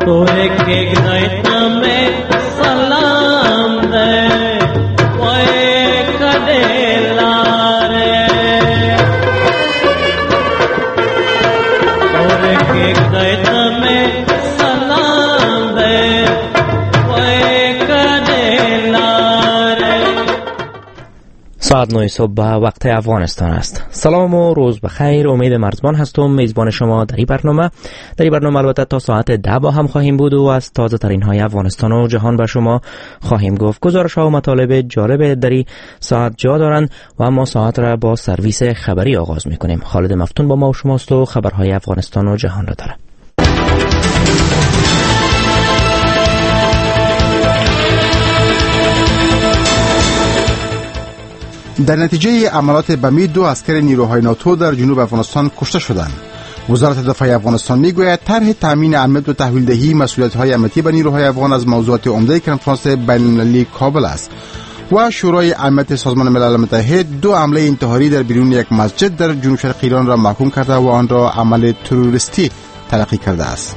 तोरे के गैत में सलाम दे ओए कडेला रे तोरे के गैत में सलाम दे ओए कडेला रे. ساعت 9 صبح وقت افغانستان است. سلام و روز بخیر. امید مرزبان هستم، میزبان شما در این برنامه البته تا ساعت 10 با هم خواهیم بود و از تازه ترین های افغانستان و جهان بر شما خواهیم گفت. گزارش ها و مطالب جالب در این ساعت جا دارند و اما ساعت را با سرویس خبری آغاز میکنیم. خالد مفتون با ما و شماست و خبرهای افغانستان و جهان را داره. در نتیجه عملیات بمی 2 عسکر نیروهای ناتو در جنوب افغانستان کشته شدند. وزارت دفاع افغانستان میگوید طرح تامین امنیت و تحویل دهی مسئولیت‌های امنیتی به نیروهای افغان از موضوعات عمده کنفرانس بین‌المللی کابل است و شورای امنیت سازمان ملل متحد 2 حمله انتحاری در بیرون یک مسجد در جنوب شرق ایران را محکوم کرده و آن را عمل تروریستی تلقی کرده است.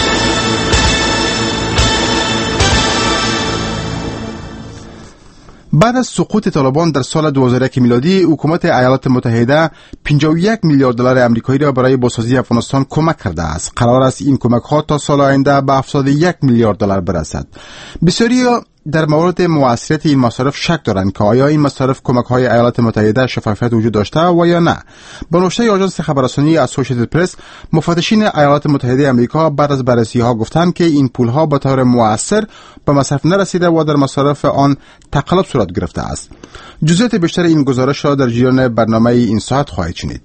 بعد از سقوط طالبان در سال 2001 میلادی، حکومت ایالات متحده 51 میلیارد دلار آمریکایی را برای بازسازی افغانستان کمک کرده است. قرار است این کمک ها تا سال آینده به 71 میلیارد دلار برسد. بسیاری در مورد موثریت این مصارف شک دارند که آیا این مصارف کمک های ایالات متحده شفافیت وجود داشته و یا نه. به نشریه آژانس خبررسانی اسوسییتد پرس، مفتشین ایالات متحده آمریکا بعد از بررسی ها گفتند که این پول ها به طور مؤثر به مصرف نرسیده و در مصارف آن تقلب صورت گرفته است. جزئیات بیشتر این گزارش را در جریان برنامه این ساعت خواهید شنید.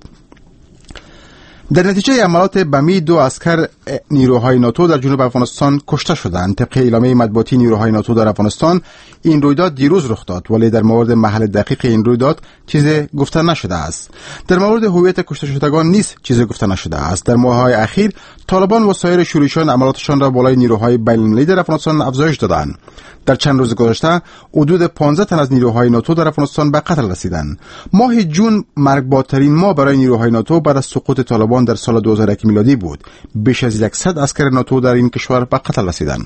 در نتیجه عملیات بمی 2 عسکر نیروهای ناتو در جنوب افغانستان کشته شدند. طبق اعلامیه مطبوعاتی نیروهای ناتو در افغانستان، این رویداد دیروز رخ داد، ولی در مورد محل دقیق این رویداد چیزی گفته نشده است. در مورد هویت کشته شدگان نیز چیزی گفته نشده است. در ماه‌های اخیر طالبان و سایر شورشیان عملیاتشان را بالای نیروهای بین‌المللی در افغانستان افزایش دادند. در چند روز گذشته حدود 15 تن از نیروهای ناتو در افغانستان به قتل رسیدند. ماه جون مرگبارترین ماه برای نیروهای ناتو بعد از سقوط طالبان در سال 2001 میلادی بود. بیش از 100 عسکر ناتو در این کشور به قتل رسیدند.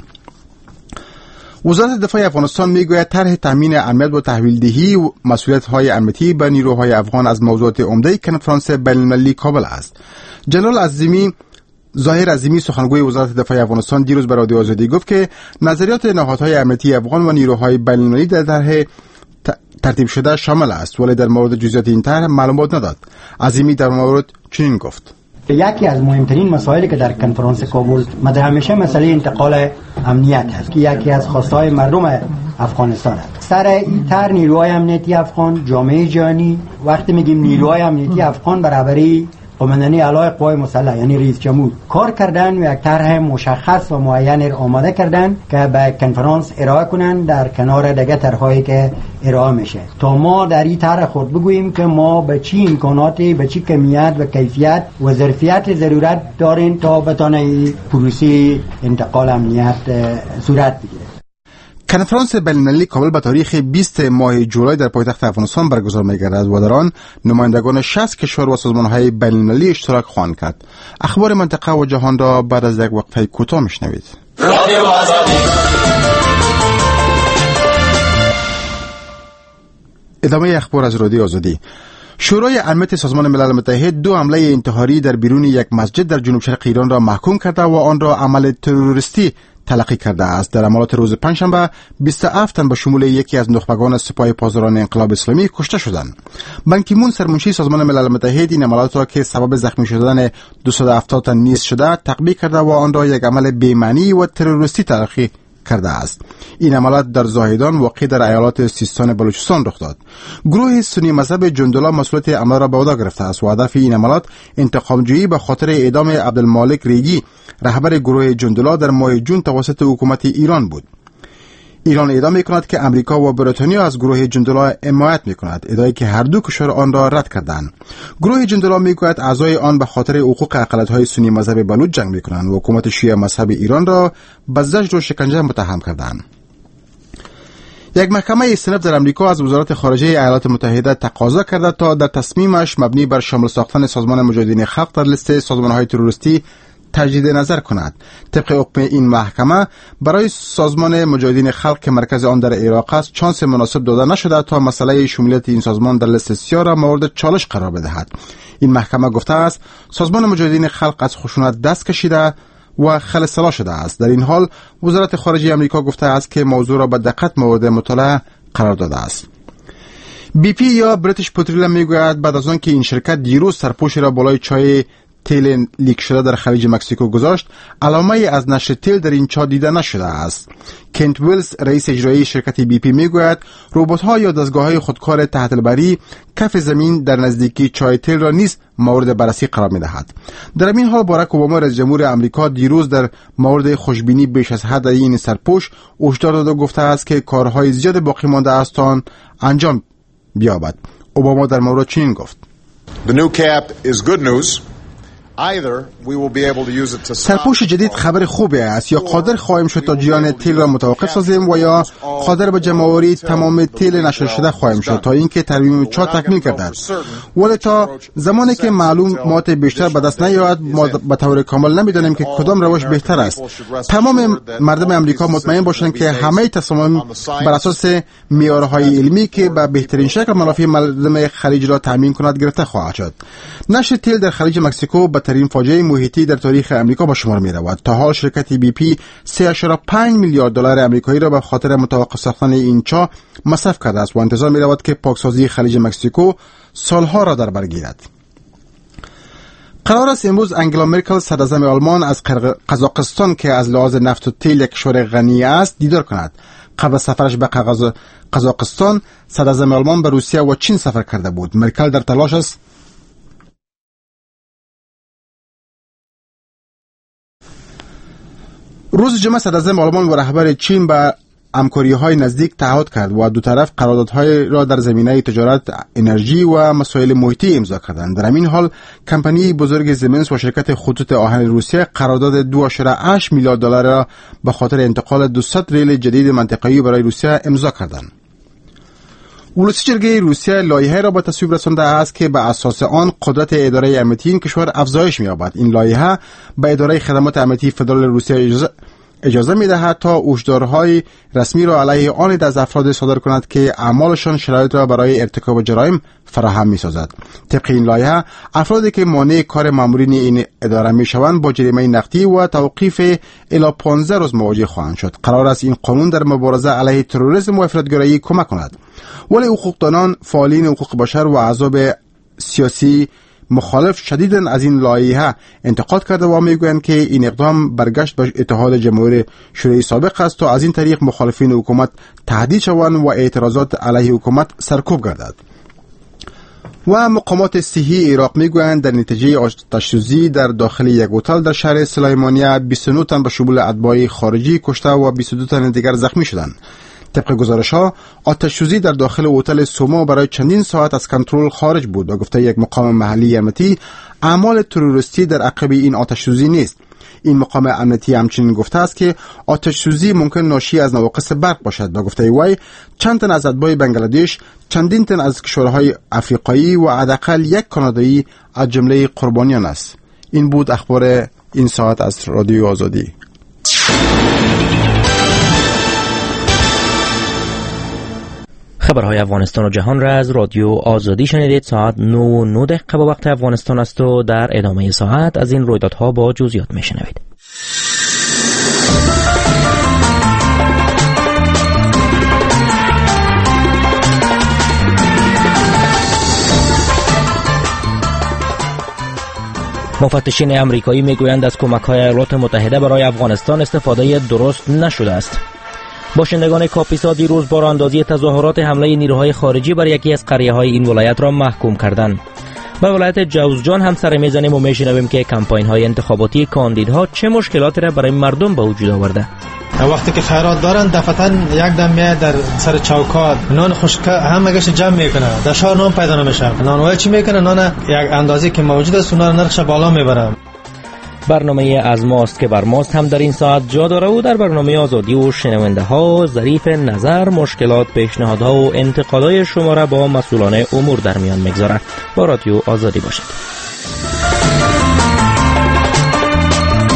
وزارت دفاع افغانستان میگوید طرح تامین امنیت و تحویل دهی مسئولیت‌های امنیتی به نیروهای افغان از موضوعات عمده کنفرانس بین‌المللی کابل است. جنرال ظاهر عظیمی، سخنگوی وزارت دفاع افغانستان، دیروز به رادیو آزادی گفت که نظریات نهادهای امنیتی افغان و نیروهای بین‌المللی در طرح ترتیب شده شامل است، ولی در مورد جزئیات این طرح معلومات نداد. عظیمی در مورد چنین گفت: یکی از مهمترین مسائلی که در کنفرانس کابل مد همیشه مسئله انتقال امنیت است که یکی از خواستهای مردم افغانستان است. سر این طرح نیروهای امنیتی افغان، جامعه جهانی، وقتی میگیم نیروهای امنیتی افغان برابری قماندانی اعلی قوای مسلح یعنی رئیس جمهور کار کردن و یک طرح مشخص و معین آماده کردن که به کنفرانس ارائه کنن در کنار دیگه طرحهایی که ارائه میشه، تا ما در این طرح خود بگوییم که ما به چی امکاناتی، به چی کمیت و کیفیت و ظرفیت ضرورت داریم تا بتونه پروسه انتقال امنیت صورت بگیره. کنفرانس بین‌المللی کابل به تاریخ 20 ماه جولای در پایتخت افغانستان برگزار می‌گردد و در آن نمایندگان 60 کشور و سازمان‌های بین‌المللی اشتراک خواهند کرد. اخبار منطقه و جهان را بعد از یک وقفه کوتاه میشنوید. رادیو آزادی. ادامه اخبار از رادیو آزادی. شورای امنیت سازمان ملل متحد 2 حمله انتحاری در بیرون یک مسجد در جنوب شرق ایران را محکوم کرده و آن را عمل تروریستی تلقی کرده است. در عملیات روز پنجشنبه 27 تن به شمول یکی از نخبگان سپاه پاسداران انقلاب اسلامی کشته شدند. بان کی مون، سرمنشی سازمان ملل متحد، این عملیات را که سبب زخمی شدن 270 تن نیز شده تطبیق کرده و آن را یک عمل بی‌معنی و تروریستی تلقی کرده است. این عملیات در زاهدان واقع در ایالات سیستان بلوچستان رخ داد. گروه سنی مذهب جندولا مسئولیت عمل را به عهده گرفته است و هدف این عملیات انتقام جویی به خاطر اعدام عبدالمالک ریگی، رهبر گروه جندولا، در ماه جون توسط حکومت ایران بود. ایران ادعا می‌کند که امریکا و بریتانیا از گروه جندولا حمایت می‌کند، ادعایی که هر دو کشور آن را رد کردند. گروه جندولا می‌گوید اعضای آن به خاطر حقوق اقلیت‌های سنی مذهب بلوچ جنگ می‌کنند و حکومت شیعه مذهب ایران را به زجر و شکنجه متهم کردند. یک محکمه استناد در امریکا از وزارت خارجه ایالات متحده تقاضا کرده تا در تصمیمش مبنی بر شامل ساختن سازمان مجاهدین خلق در لیست سازمان‌های تروریستی تجدید نظر کند. طبق حکم این محکمه برای سازمان مجاهدین خلق که مرکز آن در عراق است چانس مناسب داده نشده تا مسئله شمولیت این سازمان در لیست سیاه را مورد چالش قرار بدهد. این محکمه گفته است سازمان مجاهدین خلق از خشونت دست کشیده و خلسلا شده است. در این حال وزارت خارجه آمریکا گفته است که موضوع را به دقت مورد مطالعه قرار داده است. بی پی یا بریتیش پترولیم میگوید بعد از آن که این شرکت دیروز سرپوشی را بالای چای تیل لیک شده در خلیج مکزیکو گذاشت، علامه از نشر تیل در این چا دیده نشده است. کنت ویلز رئیس اجرایی شرکت بی پی میگوید ربات‌ها یا دستگاه‌های خودکار تحت البری کف زمین در نزدیکی چای تیل را نیز مورد بررسی قرار می‌دهد. در این حال باراک اوباما رئیس جمهور آمریکا دیروز در مورد خوشبینی بیش از حد این سرپوش هشدار داده گفته است که کارهای زیاد باقی مانده است تا انجام بیابد. اوباما در مورد چنین گفت: The new cap is good news. سرپوش جدید خبر خوبی است. یا قادر خواهیم شد تا جریان تیل را متوقف سازیم و یا قادر به جمع‌آوری تمام تیل نشر شده خواهیم شد تا اینکه ترمیم چا تکمیل گردد. ولی تا زمانی که معلومات بیشتر به دست نیاید ما به طور کامل نمی‌دانیم که کدام روش بهتر است. تمام مردم آمریکا مطمئن باشند که همه تصامیم بر اساس معیارهای علمی که به بهترین شکل منافع مردم خلیج را تامین کند گرفته خواهد شد. نشر تیل در خلیج مکزیکو بدترین فاجعه محیطی در تاریخ آمریکا به شمار می رود. تا حال شرکت بی پی 3.5 میلیارد دلار آمریکایی را به خاطر متوقف ساختن این چا مصرف کرده است و انتظار می رود که پاکسازی خلیج مکزیکو سالها را در بر گیرد. قرار است امروز انگلا مرکل صدراعظم آلمان از قزاقستان که از لحاظ نفت و تیل یک کشور غنی است دیدار کند. قبل از سفرش به قزاقستان صدراعظم آلمان به روسیه و چین سفر کرده بود. مرکل در تلاش است روز جمعه صدراعظم آلمان و رهبر چین به همکاری‌های نزدیک تعهد کرد و دو طرف قراردادهای را در زمینه تجارت، انرژی و مسائل محیطی امضا کردند. در این حال کمپانی بزرگ زیمنس و شرکت خطوط آهن روسیه قرارداد 2.8 میلیارد دلار را به خاطر انتقال 200 ریل جدید منطقه‌ای برای روسیه امضا کردند. ولسی جرگه روسیه لایحه را به تصویب رسانده است که به اساس آن قدرت اداره امنیتی این کشور افزایش می‌یابد. این لایحه به اداره خدمات امنیتی فدرال روسیه اجازه می‌دهد تا هشدارهای رسمی را علیه آن از افراد صادر کند که اعمالشان شرایط را برای ارتکاب جرایم فراهم می‌سازد. طبق این لایحه افرادی که مانع کار مامورین این اداره می‌شوند با جریمه نقدی و توقیف الی 15 روز مواجه خواهند شد. قرار است این قانون در مبارزه علیه تروریسم و افراطگرایی کمک کند. ولی حقوقدانان، فعالین حقوق بشر و احزاب سیاسی مخالف شدیداً از این لایحه انتقاد کرده و میگویند که این اقدام برگشت به اتحاد جماهیر شوروی سابق است تا از این طریق مخالفین حکومت تهدید شوند و اعتراضات علیه حکومت سرکوب گردد. و مقامات صحی عراق میگویند در نتیجه آتش‌سوزی در داخل یک هتل در شهر سلیمانیه 29 تن به شمول اتباع خارجی کشته و 22 تن دیگر زخمی شدند. طبق گزارش‌ها آتش‌سوزی در داخل هتل سومو برای چندین ساعت از کنترل خارج بود و گفته یک مقام محلی امنیتی اعمال تروریستی در عقب این آتش‌سوزی نیست. این مقام امنیتی همچنین گفته است که آتش‌سوزی ممکن ناشی از نواقص برق باشد و گفته وی چند تن از اتباع بنگلادش، چندین تن از کشورهای افریقایی و حداقل یک کانادایی از جمله قربانیان است. این بود اخبار این ساعت از رادیو آزادی. خبرهای افغانستان و جهان را از رادیو آزادی شنیدید. ساعت 9:09 به وقت افغانستان است و در ادامه ساعت از این رویدادها با جزئیات میشنوید. مفتشین امریکایی میگویند از کمک‌های ایالات متحده برای افغانستان استفاده درست نشده است. باشندگان کاپیسا دیروز با راهاندازی تظاهرات حمله نیروهای خارجی بر یکی از قریه‌های این ولایت را محکوم کردند. به ولایت جوزجان هم سر میزنیم و میشنویم که کمپاین‌های انتخاباتی کاندیدها چه مشکلاتی را برای مردم به وجود آورده. وقتی که خیرات دارن دفعتاً یک دم میاد در سر چوکات نان خشک همه‌گش جمع میکنه، در شهر نان پیدا نمیشه. نانوای چی میکنه؟ نان یک اندازی که موجود است اونا رو نرخش بالا میبره. برنامه از ماست که بر ماست هم در این ساعت جا داره و در برنامه آزادی و شنونده ها ظریف نظر، مشکلات، پیشنهادها و انتقادهای شما را با مسئولان امور در میان میگذارد. با رادیو آزادی باشید.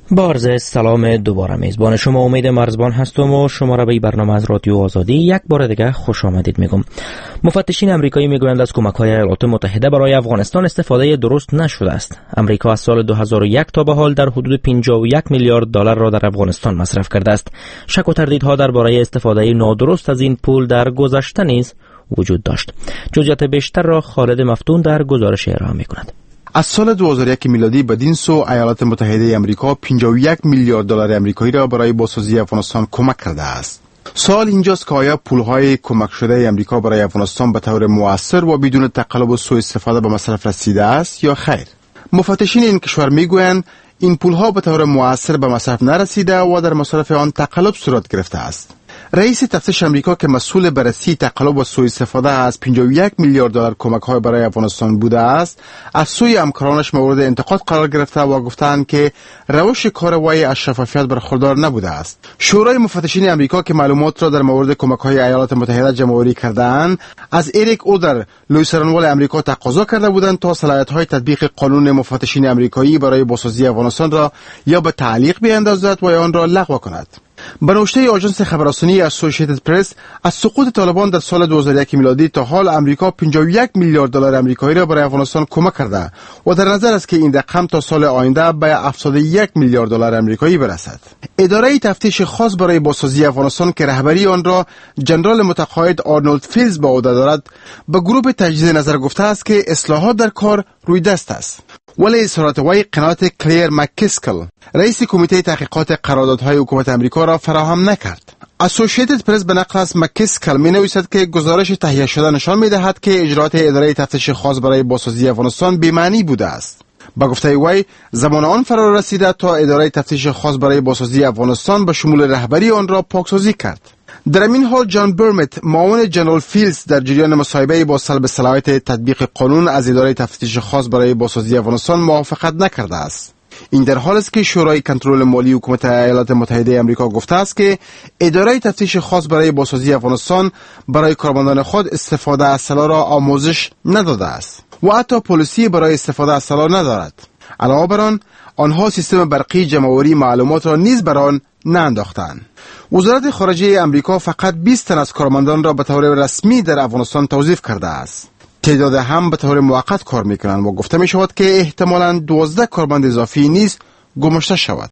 بارز سلام دوباره میزبان شما امید مرزبان هستم و شما را به برنامه از رادیو آزادی یک بار دیگه خوش آمدید میگم. مفتشین امریکایی میگویند از کمک‌های ایالات متحده برای افغانستان استفاده درست نشده است. امریکا از سال 2001 تا به حال در حدود 51 میلیارد دلار را در افغانستان مصرف کرده است. شک و تردیدها درباره استفاده نادرست از این پول در گذشته نیز وجود داشت. جزئیات بیشتر را خالد مفتون در گزارش ارائه می‌کند. از سال 2001 میلادی بدین سو ایالات متحده آمریکا 51 میلیارد دلار آمریکایی را برای بازسازی افغانستان کمک کرده است. سوال اینجاست که آیا پولهای کمک شده آمریکا برای افغانستان به طور مؤثر و بدون تقلب و سوء استفاده به مصرف رسیده است یا خیر؟ مفتشین این کشور میگویند این پولها به طور مؤثر به مصرف نرسیده و در مصرف آن تقلب صورت گرفته است. رئیس تفتیش آمریکا که مسئول بررسی تقلب و سوء استفاده از 51 میلیارد دلار کمک‌های برای افغانستان بوده است، از سوی همکارانش مورد انتقاد قرار گرفته و گفتند که روش کار وی از شفافیت برخوردار نبوده است. شورای مفتشین آمریکا که معلومات را در مورد کمک‌های ایالات متحده جمع‌آوری کردند، از اریک اودر، لویسرانوال آمریکا تقاضا کرده بودند تا صلاحیت‌های تطبیق قانون مفتشین آمریکایی برای بازسازی افغانستان را یا به تعلیق بیاندازد و یا آن را لغو کند. به نوشته آژانس خبررسانی اسوسییتد پرس، از سقوط طالبان در سال 2001 میلادی تا حال آمریکا 51 میلیارد دلار آمریکایی را برای افغانستان کمک کرده و در نظر است که این رقم تا سال آینده به 71 میلیارد دلار آمریکایی برسد. اداره تفتیش خاص برای بازسازی افغانستان که رهبری آن را جنرال متقاعد آرنولد فیلز به عهده دارد، به گروه تجدید نظر گفته است که اصلاحات در کار روی دست است. ولی اظهارات وی قناعت کلیر مککسکل، رئیس کمیته تحقیقات قراردادهای حکومت آمریکا را فراهم نکرد. اسوسییتد پرس به نقل از مککسکل می نویسد که گزارش تهیه شده نشان می دهد که اجرات اداره تفتیش خاص برای بازسازی افغانستان بی‌معنی بوده است. با گفته وی زمان آن فرا رسیده تا اداره تفتیش خاص برای بازسازی افغانستان به شمول رهبری آن را پاکسازی کرد. در این حال جان برمت، معاون جنرال فیلز، در جریان مصاحبه با سلب صلاحیت تطبیق قانون از اداره تفتیش خاص برای بازسازی افغانستان موافقت نکرده است. این در حالی است که شورای کنترل مالی حکومت ایالات متحده آمریکا گفته است که اداره تفتیش خاص برای بازسازی افغانستان برای کارمندان خود استفاده از سلاح را آموزش نداده است و حتی پلیسی برای استفاده از سلاح ندارد. علاوه بر آن، آنها سیستم برقی جمع‌آوری معلومات را نیز بر آن نانداختند. وزارت خارجه آمریکا فقط 20 تن از کارمندان را به طور رسمی در افغانستان توظیف کرده است. تعداد هم به طور موقت کار میکنند و گفته می شود که احتمالاً 12 کارمند اضافی نیز گماشته شود.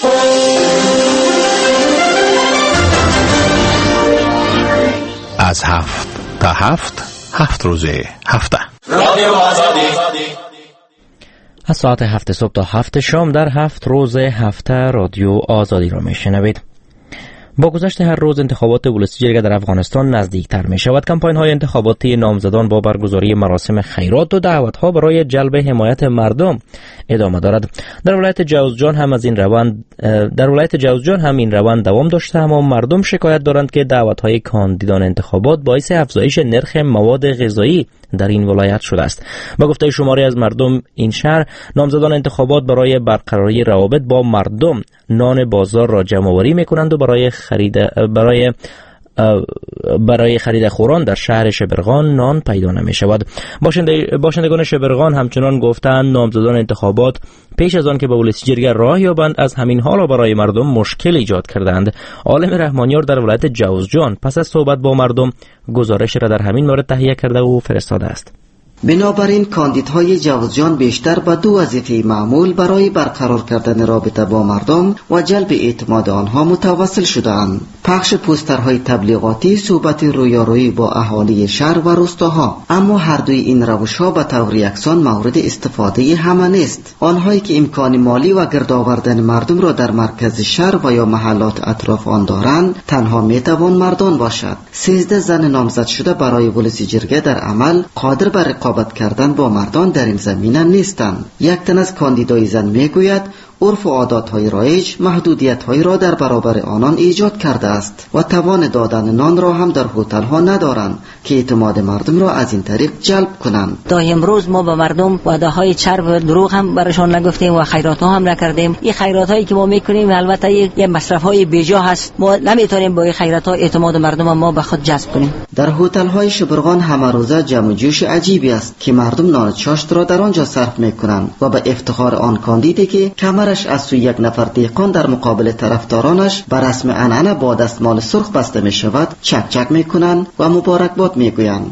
از 7 تا 7 روز هفته رادیو آزادی. از ساعت 7 صبح تا 7 شام در 7 روز هفته رادیو آزادی را میشنوید. با گذشت هر روز انتخابات ولسی جرگه در افغانستان نزدیکتر می شود. کمپاین های انتخاباتی نامزدان با برگزاری مراسم خیرات و دعوت ها برای جلب حمایت مردم ادامه دارد. در ولایت جوزجان هم این روند دوام داشته، اما مردم شکایت دارند که دعوت های کاندیدان انتخابات باعث افزایش نرخ مواد غذایی در این ولایت شده است. با گفته شماری از مردم این شهر، نامزدان انتخابات برای برقراری روابط با مردم نان بازار را جمع‌آوری می‌کنند و برای خرید خوران در شهر شبرغان نان پیدا نمی‌شود. باشندگان شبرغان همچنان گفتند نامزدان انتخابات پیش از آن که به ولسی جرگه راه یابند از همین حال را برای مردم مشکل ایجاد کردند. عالم رحمانیار در ولایت جوزجان پس از صحبت با مردم گزارش را در همین مورد تهیه کرده و فرستاده است. بنابراین کاندیدهای جوزجان بیشتر به دو وظیفه معمول برای برقرار کردن رابطه با مردم و جلب اعتماد آنها متوسل شدند: پخش پوسترهای تبلیغاتی، صحبت رویارویی با اهالی شهر و روستاها. اما هر دوی این روش‌ها به طور یکسان مورد استفاده همه نیست. آنهایی که امکان مالی و گرد آوردن مردم را در مرکز شهر و یا محلات اطراف آن دارند، تنها میتوان مردان باشد. 13 زن نامزد شده برای ولسی جرگه در عمل قادر بر رقابت کردن با مردان در این زمینه نیستند. یک تن از کاندیدای زن میگوید عرف و عادات‌های رایج محدودیت‌هایی را در برابر آنان ایجاد کرده است و توان دادن نان را هم در هتل‌ها ندارند که اعتماد مردم را از این طریق جلب کنند. تا امروز ما به مردم وعده‌های چرب و دروغ هم براشان نگفتیم و خیرات‌ها هم نکردیم. این خیرات‌هایی که ما می‌کنیم البته یک مصرف‌های بیجا هست. ما نمی‌تونیم با این خیرات‌ها اعتماد مردم ما به خود جذب کنیم. در هتل‌های شبرغان همه روزه جمع و جوش عجیبی است که مردم نان چاشت را در آنجا صرف می‌کنند و به افتخار آن کاندیدی که کمر خبرش از سوی یک نفر دهقان در مقابل طرفدارانش بر رسم عنعنه با دستمال سرخ بسته می شود چک چک می کنند و مبارکباد می گویند.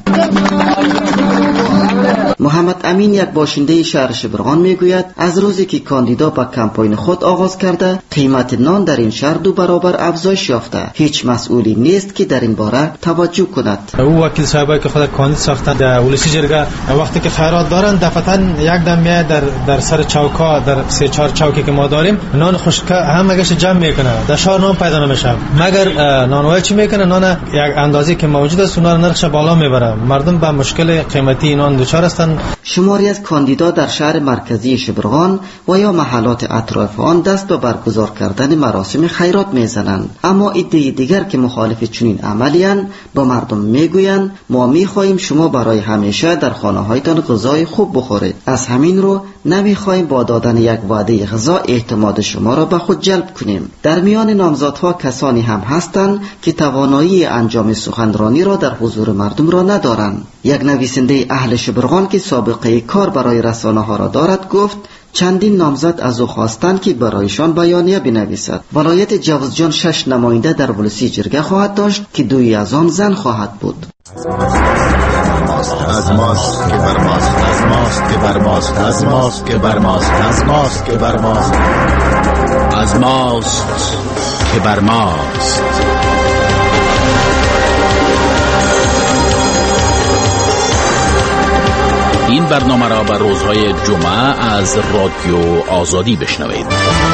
محمد امین یک باشنده شهر شبرغان میگوید از روزی که کاندیدا به کمپاین خود آغاز کرده قیمت نان در این شهر 2 برابر افزایش یافته. هیچ مسئولی نیست که در این باره توجه کند. او وکیل صاحبایی که خود کاندید ساختند در ولسی جرگه وقتی که خیرات دارن دفعتا یک دم میاد در سر چوکا در 3-4 چوکی که ما داریم نان خشکه همگیش جمع میکنه در شهر نان پیدا نمیشه مگر نانوایی چی میکنه نان یک اندازه که موجود است اونها نرخش بالا میبره مردم به مشکل قیمتی نان دچار هستند. شماری از کاندیدا در شهر مرکزی شبرغان و یا محلات اطراف آن دست به برگزار کردن مراسم خیرات میزنند، اما عده دیگر که مخالف چنین عملی‌اند با مردم میگویند ما میخواهیم شما برای همیشه در خانه‌هایتان غذای خوب بخورید، از همین رو نمیخواهیم با دادن یک وعده غذا اعتماد شما را به خود جلب کنیم. در میان نامزدها کسانی هم هستند که توانایی انجام سخنرانی را در حضور مردم را ندارند. یک نویسنده اهل شبرغان که سابقه کار برای رسانه‌ها را دارد گفت چندین نامزد از او خواستند که برایشان بیانیه بنویسد. ولایت جوزجان 6 نماینده در ولسی جرگه خواهد داشت که 2 از آن زن خواهد بود. از ماست که بر ماست، از ماست که بر ماست، از ماست که بر ماست، از ماست که بر ماست، از ماست که بر ماست. این برنامه را بر روزهای جمعه از رادیو آزادی بشنوید.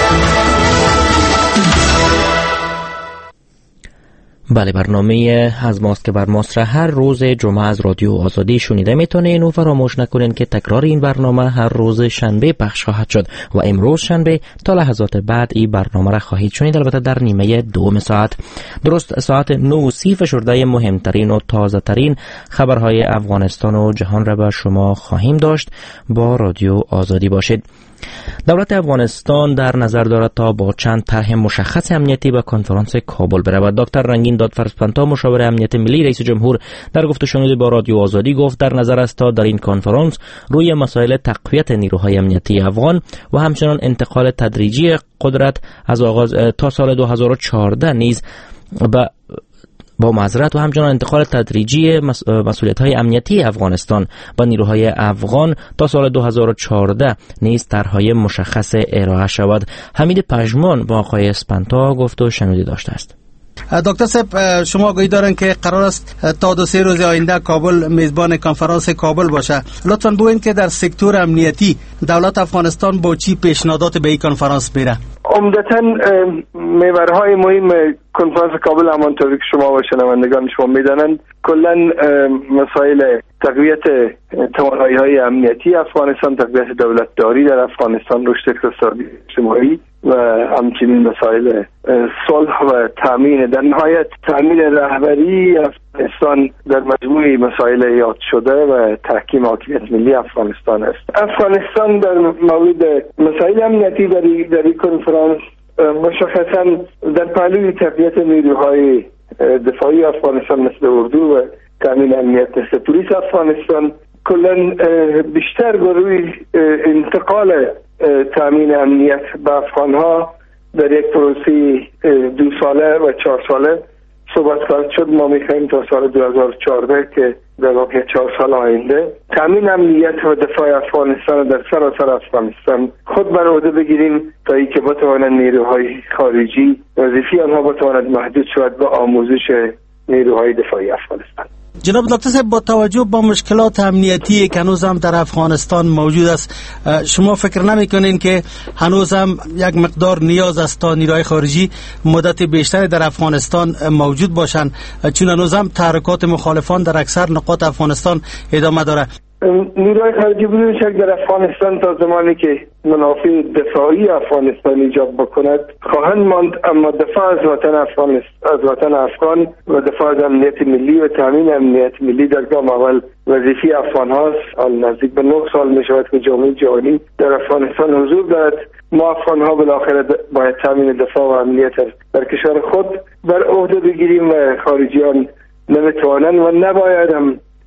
بله، برنامه از ماست که بر ماست را هر روز جمعه از رادیو آزادی شنیده میتونین و فراموش نکنین که تکرار این برنامه هر روز شنبه پخش خواهد شد و امروز شنبه تا لحظات بعد این برنامه را خواهید شنید، البته در نیمه 2 ساعت. درست ساعت 9:30 فشرده مهمترین و تازه ترین خبرهای افغانستان و جهان را به شما خواهیم داشت. با رادیو آزادی باشید. دولت افغانستان در نظر دارد تا با چند طرح مشخص امنیتی به کنفرانس کابل برود. دکتر رنگین دادفرزپنتا مشاور امنیت ملی رئیس جمهور در گفت و شنود با رادیو آزادی گفت در نظر است تا در این کنفرانس روی مسائل تقویت نیروهای امنیتی افغان و همچنان انتقال تدریجی قدرت از آغاز تا سال 2014 نیز با معذرت و همچنان انتقال تدریجی مسئولیت‌های امنیتی افغانستان با نیروهای افغان تا سال 2014 نیز طرح‌های مشخص ارائه شود. حمید پژمان با آقای اسپنتا گفت و شنودی داشته است. دکتر صاحب، شما آگاهی دارن که قرار است تا 2-3 روز آینده کابل میزبان کنفرانس کابل باشه. لطفاً بگوین که در سکتور امنیتی دولت افغانستان با چی پیشنهادات به این کنفرانس میره؟ عمدتاً محورهای مهم کنفرانس کابل همانطوری که شما و شنوندگان شما میدانند کلاً مسائل تقویت توانایی‌های امنیتی افغانستان، تقویت دولتداری در افغانستان، رشد اقتصادی اجتماعی و همچنین مسائل صلح و تامین، در نهایت تامین رهبری افغانستان در مجموعه مسائل یاد شده و تحکیم حاکمیت ملی افغانستان است. افغانستان در مورد مسائل امنیتی در این کنفرانس مشخصاً در پهلوی تقویت نیروهای دفاعی افغانستان مثل اردو و تامین امنیت مثل پلیس افغانستان، کلاً بیشتر گروهی انتقال تامین امنیت به افغانها در یک پروسه 2 ساله و 4 ساله صحبت خواهد شد. ما میخواهیم تا سال 2014 که در واقع 4 سال آینده تامین امنیت و دفاع افغانستان در سراسر افغانستان خود بر عهده بگیریم تا اینکه بتوانند نیروهای خارجی وظیفه آنها بتواند محدود شود به آموزش نیروهای دفاعی افغانستان. جناب دکتر صاحب، با توجه به مشکلات امنیتی که هنوز هم در افغانستان موجود است، شما فکر نمی‌کنین که هنوز هم یک مقدار نیاز است تا نیروهای خارجی مدت بیشتری در افغانستان موجود باشند، چون هنوز هم تحرکات مخالفان در اکثر نقاط افغانستان ادامه داره؟ نیروهای خارجی بدون شک در افغانستان تا زمانی که منافع دفاعی افغانستان ایجاب بکند خواهند ماند، اما دفاع از وطن افغان و دفاع از امنیت ملی و تامین امنیت ملی در گام اول وظیفه افغان هاست. آن نزدیک به 9 سال می شود که جامعه جهانی در افغانستان حضور دارد. ما افغان ها بالاخره باید تامین دفاع و امنیت در کشور خود بر عهده بگیریم و خارجیان نمیتوانند و نباید هم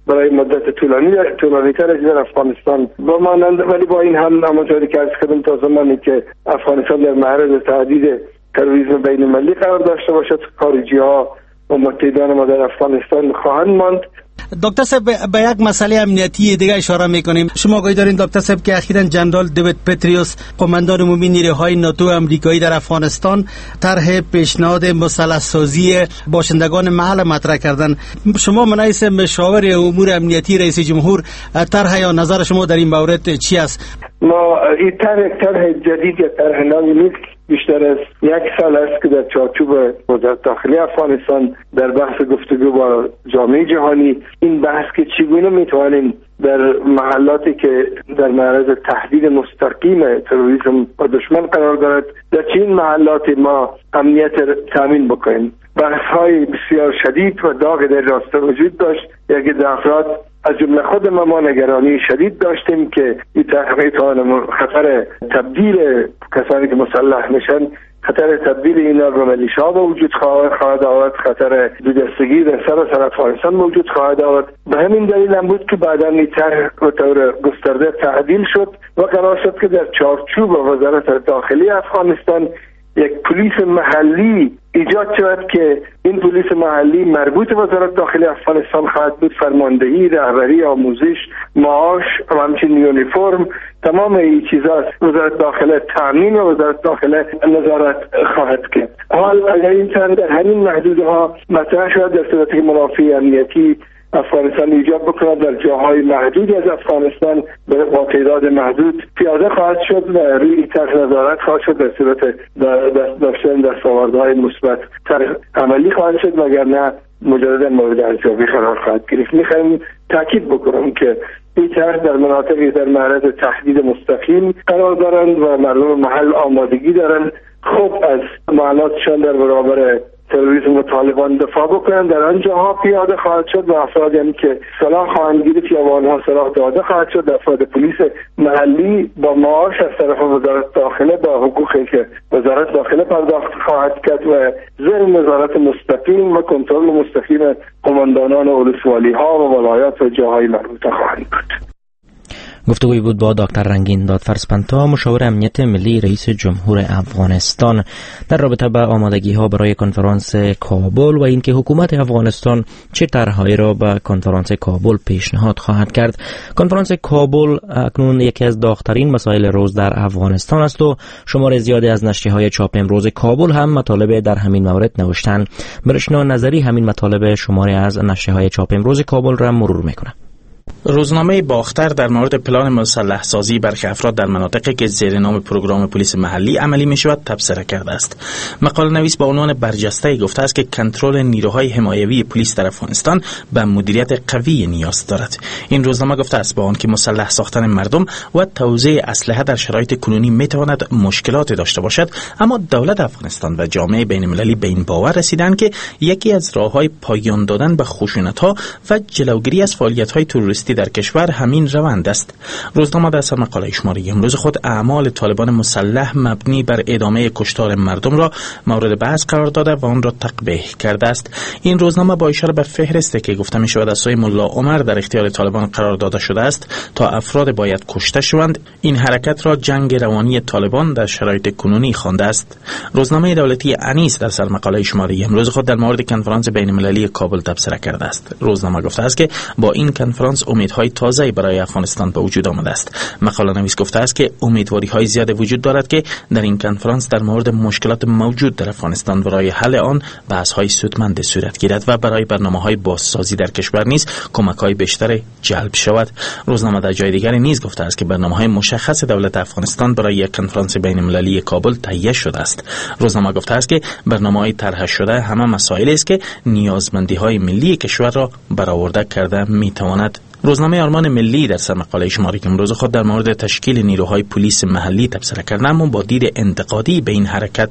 برای مدت طولانی تر در افغانستان بمانند، ولی با این هم همونطوری که از کردم تا زمانی که افغانستان در معرض تهدید تروریسم بین المللی قرار داشته باشد، خارجی ها و متحدان ما در افغانستان خواهند ماند. دکتر صاحب به یک مسئله امنیتی دیگه اشاره میکنیم. شما آگاهی دارین دکتر صاحب که اخیراً جنرال دیوید پتریوس قماندان عمومی نیروهای ناتو آمریکایی در افغانستان طرح پیشنهاد مسلح سازی باشندگان محل مطرح کردن. شما منایس مشاور امور امنیتی رئیس جمهور طرح یا نظر شما در این مورد چی است؟ ما این طرح جدید یا طرح نوی نیست، بیشتر از 1 سال است که در چارچوب وزارت داخلی افغانستان در بحث گفتگو با جامعه جهانی این بحث که چگونه میتوانیم در محلاتی که در معرض تهدید مستقیم تروریسم و دشمن قرار دارد در چین محلات ما امنیت تامین بکنیم. بحث های بسیار شدید و داغ در راسته وجود داشت. یکی در افراد از جمله خود ما نگرانی شدید داشتیم که این تحقیق خطر تبدیل کسانی که مسلح میشن، خطر تبدیل اینا به ملیشا به وجود خواهد آورد، خطر دودستگی در سراسر افغانستان موجود خواهد آورد. به همین دلیل هم بود که بعدا این طرح به طور گسترده تعدیل شد و قرار شد که در چارچوب وزارت داخلی افغانستان یک پلیس محلی ایجاد شود که این پلیس محلی مربوط به وزارت داخلی افغانستان خواهد بود. فرماندهی، رهبری، آموزش، معاش و همچنین یونیفرم، تمام این چیزا وزارت داخله تامین و وزارت داخله نظارت خواهد کرد. حال اگر این طرح در همین محدودها مطرح شد، در صورتی که منافع امنیتی افغانستان ایجاد بکند، در جاهای محدودی از افغانستان با تعداد محدود پیاده خواهد شد و روی طرح نظارت خواهد شد، در صورت داشتن دستاوردهای مثبت طرح عملی خواهد شد، وگرنه مجددا مورد ارزیابی قرار خواهد گرفت. میخوایم تاکید بکنم که این طرح در مناطقی در معرض تهدید مستقیم قرار دارند و مردم محل آمادگی دارند خوب از معلاتشان در برابر تروریسم و طالبان دفاع بکنند. در آنجاها پیاده خواهد شد و افرادی هم که سلاح خواهند گرفت یا به آنها سلاح داده خواهد شد، افراد پلیس محلی با معاش از طرف وزارت داخله با حقوقی که وزارت داخله پرداخت خواهد کرد و زیر نظارت مستقیم و کنترل مستقیم قماندانان و ولسوالی ها و ولایات و جاهای مربوطه خواهند بود. گفتگوی بود با دکتر رنگین دادفرسپنتا، مشاور امنیت ملی رئیس جمهور افغانستان، در رابطه با آمادگی ها برای کنفرانس کابل و اینکه حکومت افغانستان چه طرحهایی را به کنفرانس کابل پیشنهاد خواهد کرد. کنفرانس کابل اکنون یکی از داغ‌ترین مسائل روز در افغانستان است و شمار زیادی از نشریه‌های چاپ امروز کابل هم مطالب در همین مورد نوشتند. برشنا نظری همین مطالب شماری از نشریه‌های چاپ امروز کابل را مرور می‌کند. روزنامه باختر در مورد پلان مسلح سازی برخی افراد در مناطقی که زیر نام پروگرام پلیس محلی عملی می شود تبصره کرده است. مقاله نویس با عنوان برجسته گفته است که کنترل نیروهای حمایوی پلیس در افغانستان به مدیریت قوی نیاز دارد. این روزنامه گفته است با آنکه مسلح ساختن مردم و توزیع اسلحه در شرایط کنونی می تواند مشکلات داشته باشد، اما دولت افغانستان و جامعه بین المللی به این باور رسیدند که یکی از راههای پایان دادن به خشونت‌ها و جلوگیری از فعالیت‌های تروریستی در کشور همین روند است. روزنامه در سرمقاله شماره امروز خود اعمال طالبان مسلح مبنی بر ادامه کشتار مردم را مورد بحث قرار داده و آن را تقبیح کرده است. این روزنامه با اشاره به فهرستی که گفته می شود از سوی ملا عمر در اختیار طالبان قرار داده شده است تا افراد باید کشته شوند، این حرکت را جنگ روانی طالبان در شرایط کنونی خوانده است. روزنامه دولتی انیس در سرمقاله شماره امروز خود در مورد کنفرانس بین المللی کابل تبصره کرده است. روزنامه گفته است که با این کنفرانس امیدهای تازه‌ای برای افغانستان به وجود آمده است. مقاله نویس گفته است که امیدواری‌های زیاد وجود دارد که در این کنفرانس در مورد مشکلات موجود در افغانستان برای حل آن بحث‌های سودمند صورت گیرد و برای برنامه‌های بازسازی در کشور نیز کمک‌های بیشتر جلب شود. روزنامه در جای دیگری نیز گفته است که برنامه‌های مشخص دولت افغانستان برای یک کنفرانس بین‌المللی کابل تهیه شده است. روزنامه گفته است که برنامه‌های طرح شده همه مسائلی است که نیازمندی‌های ملی کشور را برآورده کرده می‌تواند. روزنامه آرمان ملی در سرمقاله شماره امروز خود در مورد تشکیل نیروهای پلیس محلی تبصره کرده، اما با دید انتقادی به این حرکت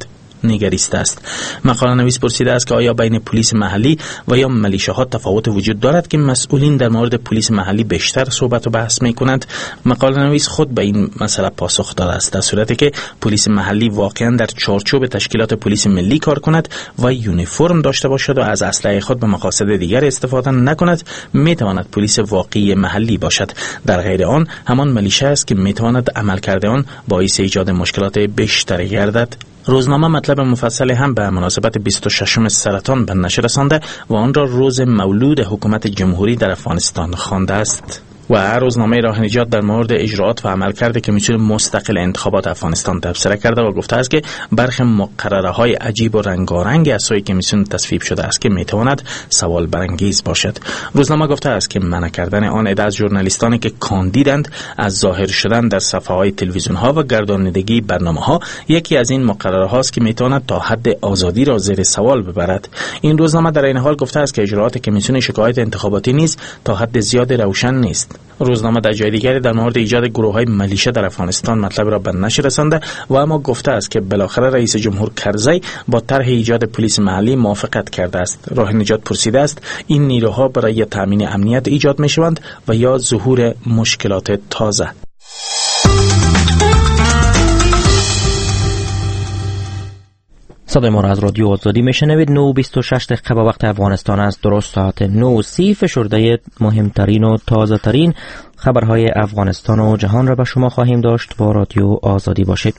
نگریسته است. مقاله نویس پرسیده است که آیا بین پلیس محلی و یا ملیشه‌ها تفاوت وجود دارد که مسئولین در مورد پلیس محلی بیشتر صحبت و بحث می‌کنند؟ مقاله نویس خود به این مسئله پاسخ داده است. در صورتی که پلیس محلی واقعا در چارچوب تشکیلات پلیس ملی کار کند و یونیفرم داشته باشد و از اسلحه خود به مقاصد دیگر استفاده نکند، میتواند پلیس واقعی محلی باشد. در غیر آن همان ملیشه است که میتواند عملکرد آن باعث ایجاد مشکلات بیشتری گردد. روزنامه مطلب مفصل هم به مناسبت 26م سرطان به نشر رسانده و آن را روز مولود حکومت جمهوری در افغانستان خوانده است. و روزنامه راه نجات در مورد اجراءات و عملکرد کمیسیون مستقل انتخابات افغانستان تبصره کرده و گفته است که برخی مقرره‌های عجیب و رنگارنگ از سوی کمیسیون تصویب شده است که میتواند سوال برانگیز باشد. روزنامه گفته است که منع کردن آن عده از ژورنالیستانی که کاندیدند از ظاهر شدن در صفحه‌های تلویزیون‌ها و گردانندگی برنامه‌ها یکی از این مقرره‌ها است که میتواند تا حد آزادی را زیر سوال ببرد. این روزنامه در این حال گفته است که اجراءات کمیسیون شکایت انتخاباتی نیز تا حد زیاد روشن نیست. روزنامه در جای دیگری در مورد ایجاد گروه‌های ملیشه در افغانستان مطلب را به نشر رسانده و اما گفته است که بالاخره رئیس جمهور کرزی با طرح ایجاد پلیس محلی موافقت کرده است. راه نجات پرسیده است این نیروها برای تامین امنیت ایجاد می‌شوند و یا ظهور مشکلات تازه؟ صدای ما را از رادیو آزادی میشنوید. 9:26 دقیقه به وقت افغانستان است. درست ساعت 9:30 فشرده مهمترین و تازه ترین خبرهای افغانستان و جهان را به شما خواهیم داشت. با رادیو آزادی باشید.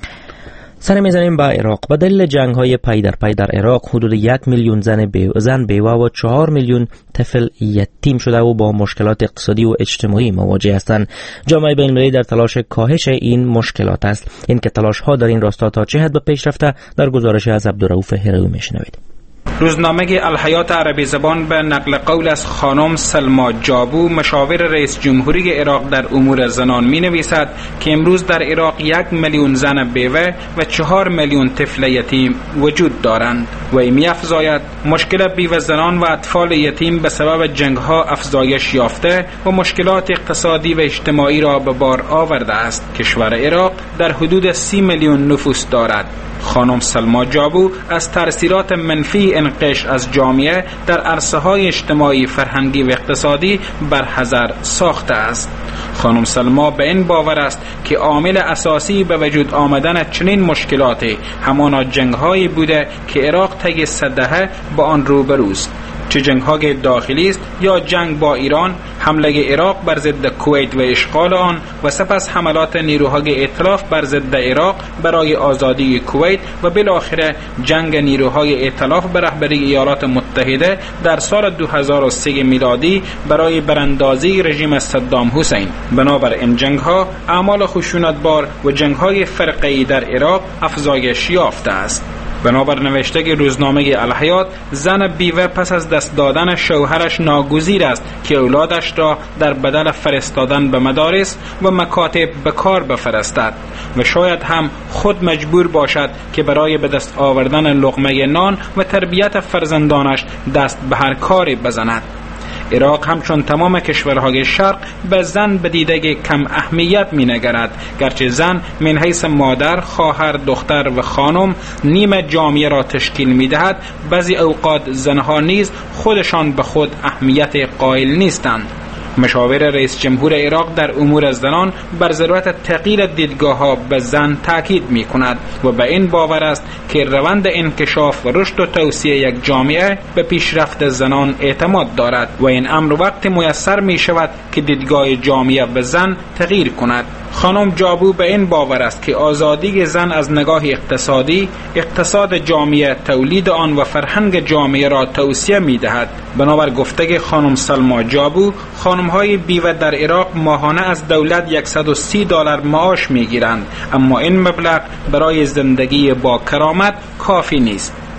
سر میزنیم به عراق. به دلیل جنگ های پی در پی در عراق حدود 1 میلیون زن بیوه و 4 میلیون طفل یتیم شده و با مشکلات اقتصادی و اجتماعی مواجه هستند. جامعه بین‌المللی در تلاش کاهش این مشکلات است. این که تلاش ها در این راستا تا چه حد به پیش رفته در گزارش از عبدالرؤوف هروی میشنوید. روزنامه الحیات عربی زبان به نقل قول از خانم سلما جابو مشاور رئیس جمهوری عراق در امور زنان می نویسد که امروز در عراق 1 میلیون زن بیوه و 4 میلیون طفل یتیم وجود دارند. و می افزاید مشکل بیوه زنان و اطفال یتیم به سبب جنگ ها افزایش یافته و مشکلات اقتصادی و اجتماعی را به بار آورده است. کشور عراق در حدود 30 میلیون نفوس دارد. خانم سلما جابو از تأثیرات منفی انقش از جامعه در عرصه‌های اجتماعی، فرهنگی و اقتصادی برحذر ساخته است. خانم سلما به این باور است که عامل اساسی به وجود آمدن چنین مشکلاتی همانا جنگ‌هایی بوده که عراق طی 100 دهه با آن روبروست. چه جنگ‌های داخلی است یا جنگ با ایران، حمله عراق بر ضد کویت و اشغال آن و سپس حملات نیروهای ائتلاف بر ضد عراق برای آزادی کویت و بالاخره جنگ نیروهای ائتلاف به رهبری ایالات متحده در سال 2003 میلادی برای براندازی رژیم صدام حسین. بنابر این جنگ‌ها اعمال خشونتبار و جنگ‌های فرقه‌ای در عراق افزایش یافته است. بنابر نوشته روزنامه الحیات، زن بیوه پس از دست دادن شوهرش ناگزیر است که اولادش را در بدل فرستادن به مدارس و مکاتب به کار بفرستد و شاید هم خود مجبور باشد که برای به دست آوردن لقمه نان و تربیت فرزندانش دست به هر کاری بزند. عراق همچون تمام کشورهای شرق به زن به دیده کم اهمیت می نگرد، گرچه زن من حیث مادر، خواهر، دختر و خانم نیم جامعه را تشکیل می دهد. بعضی اوقات زنها نیز خودشان به خود اهمیت قائل نیستند. مشاور رئیس جمهور عراق در امور زنان بر ضرورت تغییر دیدگاه‌ها به زن تاکید می‌کند و به این باور است که روند انکشاف و رشد و توسعه یک جامعه به پیشرفت زنان اعتماد دارد و این امر وقت میسر می‌شود که دیدگاه جامعه به زن تغییر کند. خانم جابو به این باور است که آزادی زن از نگاه اقتصادی اقتصاد جامعه، تولید آن و فرهنگ جامعه را توسعه می‌دهد. بنابر گفته خانم سلما جابو، خانم‌های بیوه در عراق ماهانه از دولت $130 معاش می‌گیرند، اما این مبلغ برای زندگی با کرامت کافی نیست.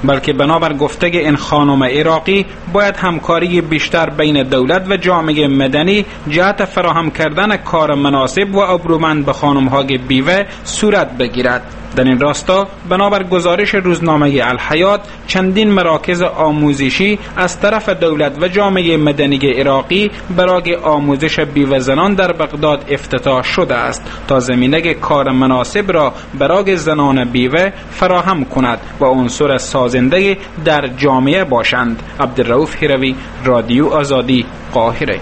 بلکه بنابر گفته این خانم عراقی باید همکاری بیشتر بین دولت و جامعه مدنی جهت فراهم کردن کار مناسب و ابرومند به خانم‌های بیوه صورت بگیرد. در این راستا بنابر گزارش روزنامه الحیات چندین مراکز آموزشی از طرف دولت و جامعه مدنی عراقی برای آموزش بیوه زنان در بغداد افتتاح شده است تا زمینه کار مناسب را برای زنان بیوه فراهم کند و عنصر سازنده در جامعه باشند. عبدالرؤوف هروی، رادیو آزادی، قاهره.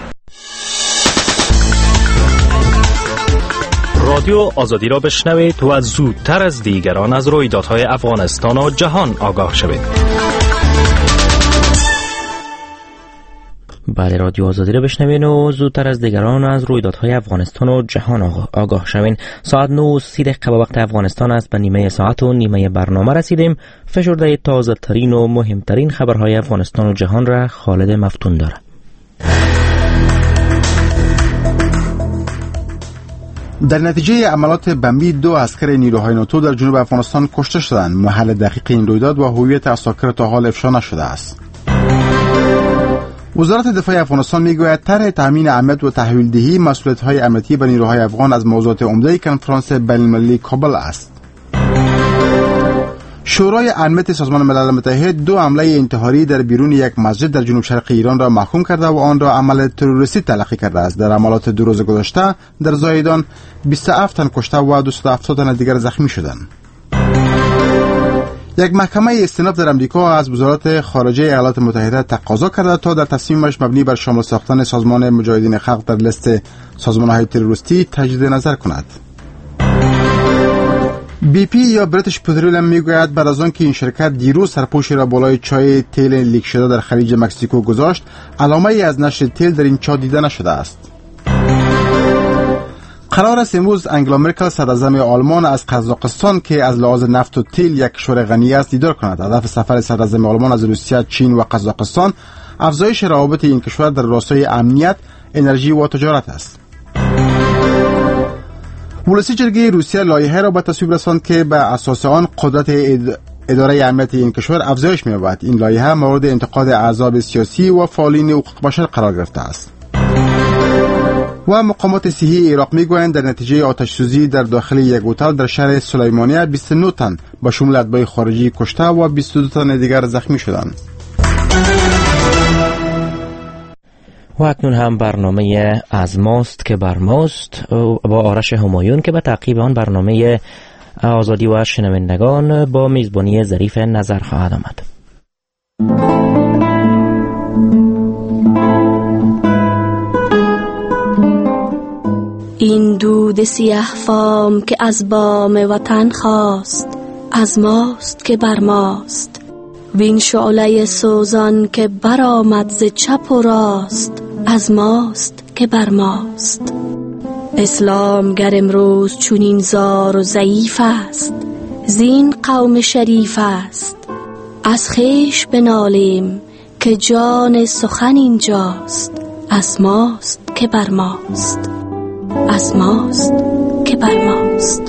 رادیو آزادی را بشنوید و زودتر از دیگران از رویدادهای افغانستان و جهان آگاه شوید. بله، رادیو آزادی را بشنوید و زودتر از دیگران از رویدادهای افغانستان و جهان آگاه شوید. ساعت 9:30 به وقت افغانستان است. به نیمه ساعت و نیمه برنامه رسیدیم. فشرده تازه ترین و مهمترین خبرهای افغانستان و جهان را خالد مفتون دارد. در نتیجه عملیات بمبی 2 عسکر نیروهای ناتو در جنوب افغانستان کشته شدند. محل دقیق این رویداد و هویت عساکر تا حال افشا نشده است. وزارت دفاع افغانستان میگوید طرح تامین امنیت و تحویل دهی مسئولیت‌های امنیتی به نیروهای افغان از موضوعات عمده کنفرانس بین‌المللی کابل است. شورای امنیت سازمان ملل متحد 2 حمله انتحاری در بیرون یک مسجد در جنوب شرق ایران را محکوم کرده و آن را عمل تروریستی تلقی کرده است. در عملیات 2 روز گذشته در زایدان 27 تن کشته و 270 تن دیگر زخمی شدند. یک محکمه استیناف در امریکا از وزارت خارجه ایالات متحده تقاضا کرده تا در تصمیمش مبنی بر شامل ساختن سازمان مجاهدین خلق در لیست سازمان‌های تروریستی تجدید نظر کند. بی پی یا بریتیش پترولیم میگوید بعد از آن که این شرکت دیروز سرپوشی را بالای چای تیل لیک شده در خلیج مکزیکو گذاشت، علامه ای از نشر تیل در این چا دیده نشده است. قرار است امروز انگلا مرکل صدراعظم آلمان از قزاقستان که از لحاظ نفت و تیل یک کشور غنی است دیدار کند. هدف سفر صدراعظم آلمان از روسیه، چین و قزاقستان افزایش روابط این کشور در راستای امنیت، انرژی و تجارت است. ولسی جرگه روسیه لایحه را به تصویب رساند که به اساس آن قدرت اداره امنیت این کشور افزایش می‌یابد. این لایحه مورد انتقاد احزاب سیاسی و فعالین حقوق بشر قرار گرفته است. و مقامات صحی عراق میگویند در نتیجه آتش‌سوزی در داخل یک هتل در شهر سلیمانیه 29 تن به شمول اتباع خارجی کشته و 22 تن دیگر زخمی شدند. و اکنون هم برنامه از ماست که بر ماست با آرش همایون که به تعقیب آن برنامه آزادی و شنوندگان با میزبانی ظریف نظر خواهد آمد. این دود سیاه فام که از بام وطن خواست، از ماست که بر ماست. وین شعله سوزان که برآمد ز چپ و راست، از ماست که بر ماست. اسلام گر امروز چونین زار و ضعیف است، زین قوم شریف است. از خویش بنالیم که جان سخن اینجاست، از ماست که بر ماست، از ماست که بر ماست.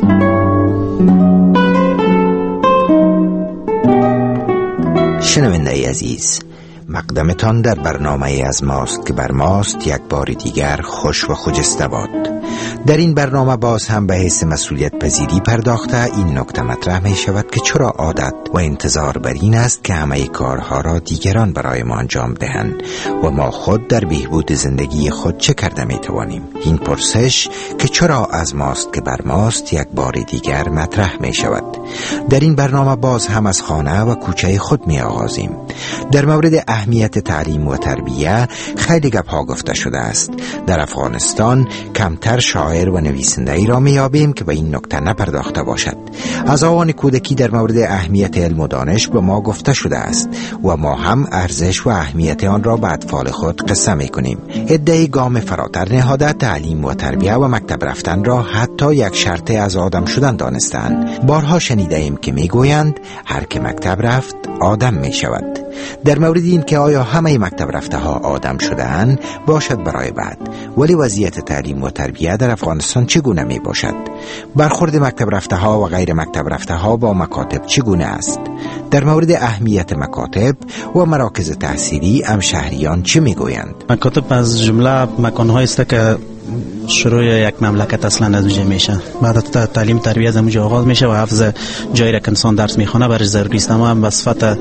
شنونده عزیز، مقدمتان در برنامه از ماست که بر ماست یک بار دیگر خوش و خجسته باد. در این برنامه باز هم به حیث مسئولیت پذیری پرداخته این نکته مطرح می شود که چرا عادت و انتظار بر این است که همه کارها را دیگران برای ما انجام دهند و ما خود در بهبود زندگی خود چه کرده می توانیم. این پرسش که چرا از ماست که بر ماست یک بار دیگر مطرح می شود. در این برنامه باز هم از خانه و کوچه خود می آغازیم. در مورد اهمیت تعلیم و تربیه خیلی گپ‌ها گفته شده است. در افغانستان کمتر شاعر و نویسنده ای را میابیم که به این نکته نپرداخته باشد. از آوان کودکی در مورد اهمیت علم و دانش به ما گفته شده است و ما هم ارزش و اهمیت آن را به اطفال خود قصه میکنیم. عده‌ای گام فراتر نهاده تعلیم و تربیه و مکتب رفتن را حتی یک شرط از آدم شدن دانستند. بارها شنیده ایم که میگویند هر که مکتب رفت آدم میشود. در مورد این که آیا همه مکتب رفته ها آدم شده‌اند باشد برای بعد، ولی وضعیت تعلیم و تربیت در افغانستان چگونه می باشد؟ برخورد مکتب رفته ها و غیر مکتب رفته ها با مکاتب چگونه است؟ در مورد اهمیت مکاتب و مراکز تحصیلی همشهریان چه می گویند؟ مکاتب از جمله مکان‌هایی است که شروع یک مملکت اصلا از اونجا میشه. بعد تعلیم تربیت از اونجا آغاز میشه و حفظ جایی را که انسان درس میخونه برای ضروری است. اما به صفت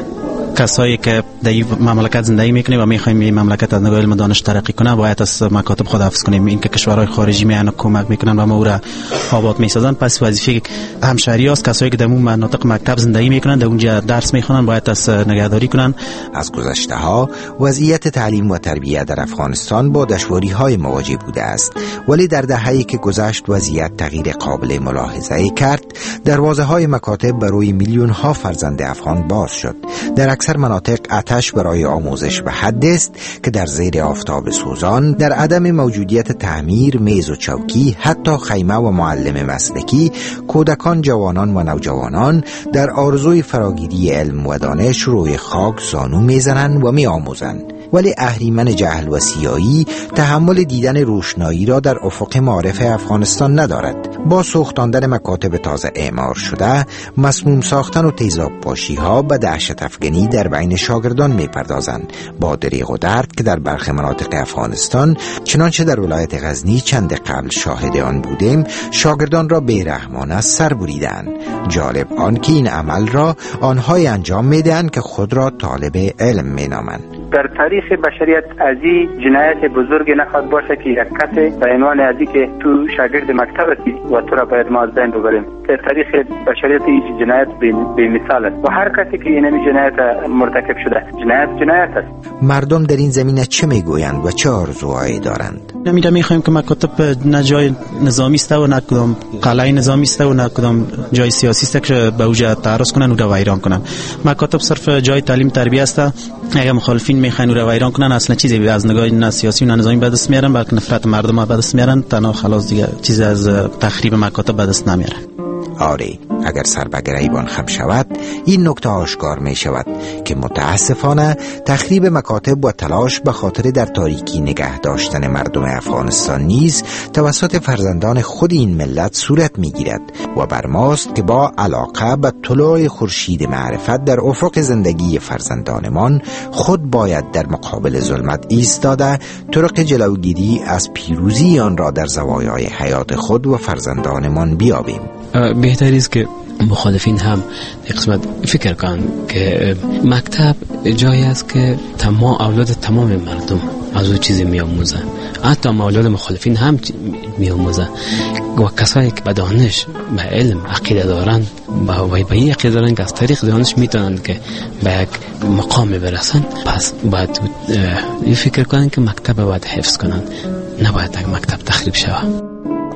کسایی که در این مملکت زندگی میکنیم و میخوایم این مملکت از نگاه علم دانش ترقی کنه باید از مکاتب خود حفظ کنیم. این که کشورهای خارجی میان کمک میکنن و ما او را آباد میسازن، پس وظیفه همشهری است کسایی که در اون مناطق مکتب زندگی میکنن در اونجا درس میخونن باید از نگهداری کنن. از گذشته ها وضعیت تعلیم و تربیت در افغانستان با دشواری های مواجه بوده است، ولی در دهه‌ای که گذشت وضعیت تغییر قابل ملاحظه کرد. دروازه های مکاتب برای میلیون ها فرزند افغان باز شد. در اکثر مناطق آتش برای آموزش به حد است که در زیر آفتاب سوزان، در عدم موجودیت تعمیر میز و چوکی، حتی خیمه و معلم مسلکی، کودکان، جوانان و نوجوانان در آرزوی فراگیری علم و دانش روی خاک زانو میزنند و میآموزند. ولی اهریمن جهل و سیاهی تحمل دیدن روشنایی را در افق معارف افغانستان ندارد. با سوختاندن مکاتب تازه اعمار شده، مسموم ساختن و تیزاب پاشی ها به دهشت افغانی در بین شاگردان میپردازند. با دریغ و درد که در برخی مناطق افغانستان چنانچه در ولایت غزنی چند قبل شاهد آن بودیم، شاگردان را بیرحمانه سر بریدند. جالب آن که این عمل را آنهای انجام میدهند که خود را طالب علم مینامند. در تاریخ بشریت از این جنایت بزرگ نخواهد باشه که یک کس به عنوان ازی که تو شاگرد مکتب هستی و تو را باید ما از بین ببریم. در تاریخ بشریت این جنایت به مثال است و هر کسی که این جنایت مرتکب شده جنایت است. مردم در این زمینه چه میگویند و چه آرزوهایی دارند؟ نمیده میخوایم که مکاتب نه جای نظامی است و نه کدام قلعه نظامی است و نه کدام جای سیاسی است که به اوجه تعرض کنن و را ویران کنن. مکاتب صرف جای تعلیم تربیت است. اگر مخالفین میخواین او را ویران کنن اصلا چیزی از نگاه نه سیاسی و نه نظامی به دست میارن، بلکه نفرت مردم به دست میارن. تنها خلاص دیگه چیزی از تخریب مکاتب به دست نمیارن. آره، اگر سر به گریبان خم شود این نکته آشکار می شود که متاسفانه تخریب مکاتب و تلاش به خاطر در تاریکی نگه داشتن مردم افغانستان نیز توسط فرزندان خود این ملت صورت می گیرد و بر ماست که با علاقه به طلوع خورشید معرفت در افق زندگی فرزندانمان خود باید در مقابل ظلمت ایستاده طرق جلوگیری از پیروزی آن را در زوایای حیات خود و فرزندانمان بیابیم. بهتری است که مخالفین هم یک قسمت فکر کنند که مکتب جایی است که اولاد تمام مردم از او چیزی می‌آموزند، حتی اولاد مخالفین هم می‌آموزند و کسایی که به دانش، به علم عقیده دارند به این عقیده دارند که از طریق دانش میتونند که به یک مقام برسند، پس باید این فکر کنند که مکتب باید حفظ کنند، نباید یک مکتب تخریب شود.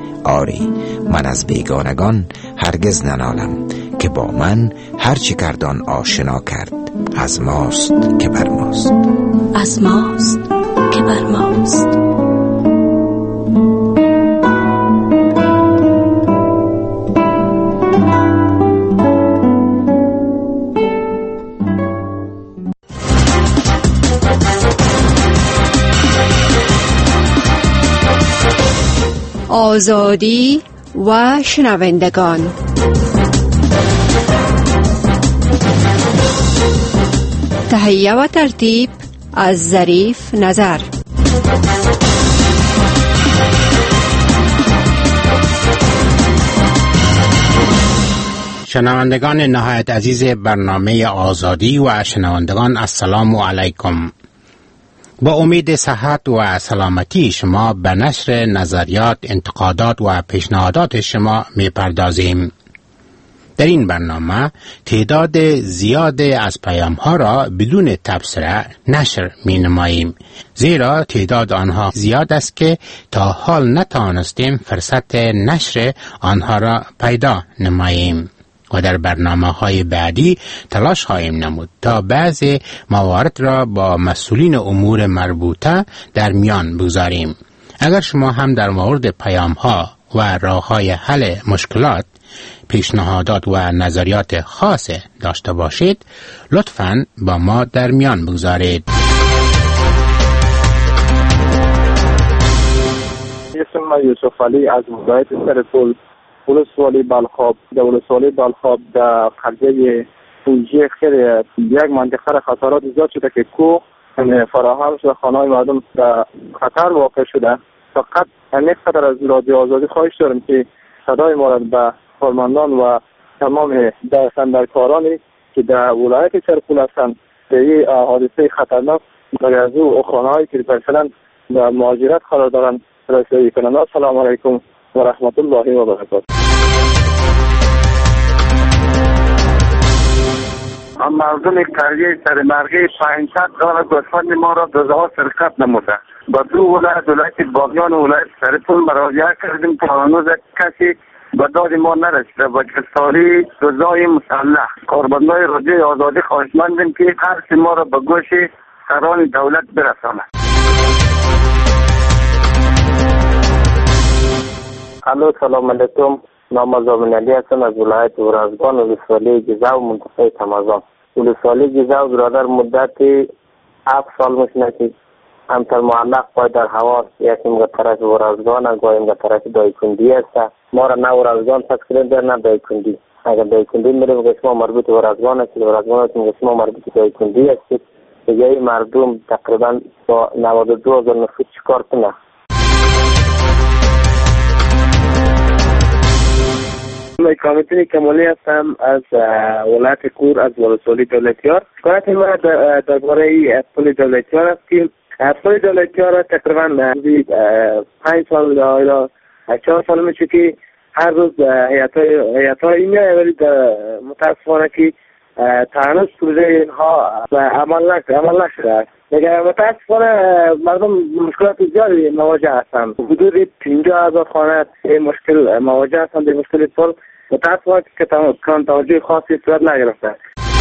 آری، من از بیگانگان هرگز ننالم که با من هر چی کردان آشنا کرد. از ماست که بر ماست، از ماست که بر ماست. آزادی و شنوندگان، تهیه و ترتیب از ظریف نظر. شنوندگان نهایت عزیز برنامه آزادی و شنوندگان، السلام علیکم. با امید صحت و سلامتی شما به نشر نظریات، انتقادات و پیشنهادات شما می پردازیم. در این برنامه تعداد زیاد از پیام ها را بدون تبصره نشر می نماییم، زیرا تعداد آنها زیاد است که تا حال نتوانستیم فرصت نشر آنها را پیدا نماییم و در برنامه‌های بعدی تلاش خواهیم نمود تا بعضی موارد را با مسئولین امور مربوطه در میان بگذاریم. اگر شما هم در مورد پیام‌ها و راه‌های حل مشکلات پیشنهادات و نظریات خاص داشته باشید لطفاً با ما در میان بگذارید. اسم من یوسف علی از ولایت سرپل ولسوالی بلخاب. در ولسوالی بلخاب در قریه پویجه خیلی یک منطقه را خطرات زیاد شده که کوه فراهم شده، خانه‌های مردم در خطر واقع شده. فقط یک خطر از رادیو آزادی خواهش دارم که صدای ما را به کارمندان و تمام دستاندرکارانی که در ولایت سرپل هستند به این حادثه خطرناک از او خانه‌هایی که مثلا در مهاجرت قرار دارند رسیدگی کنند. السلام علیکم و رحمت الله و برکاته. مردم قریه سرمرغی 500 دلار گوسفند ما را دزدها سرقت نموده. با دو ولایت باغیان و ولایت سرپل مراجعه کردیم که هنوز کسی به داد ما نرسیده. با گرفتاری دزدهای مسلح کارمندان رادیوی آزادی خواهشمندیم که هر ما را به گوش سران دولت برساند. الو سلام علیکم. نام زامن علی هستم از ولایت ورازگان و ولسوالی گیزا و منطقه تمازان. ولسوالی گیزا و برادر مدت 7 سال میشنه که همتر معلق پای در هوا، یکیم به طرف ورازگان و گاهیم به طرف دایکندی است. ما را نه ورازگان تسکرین در نه دایکندی. اگر دایکندی میره به قسم مربوط ورازگان است، ورازگان است قسم مربوط دایکندی است. دیگه مردم تقریبا با 92,000 نفوس چیکار کنه؟ من کامیتونی کمالی هستم از ولایت کور از ولسوالی دولتیار. کارت ما درباره پل دولتیار است که پل دولتیار تقریبا 5 سال یا 4 سال میشه که هر روز هیئت‌های میاد، ولی متاسفانه که تنظیم پروژه اینها عمل نشده. دیگه متاسفانه مردم مشکلات زیادی مواجه هستند. حدود 50,000 خانه این مشکل مواجه هستند. به مشکل پل متاسفانه که کم توجه خاصی صورت نگرفته.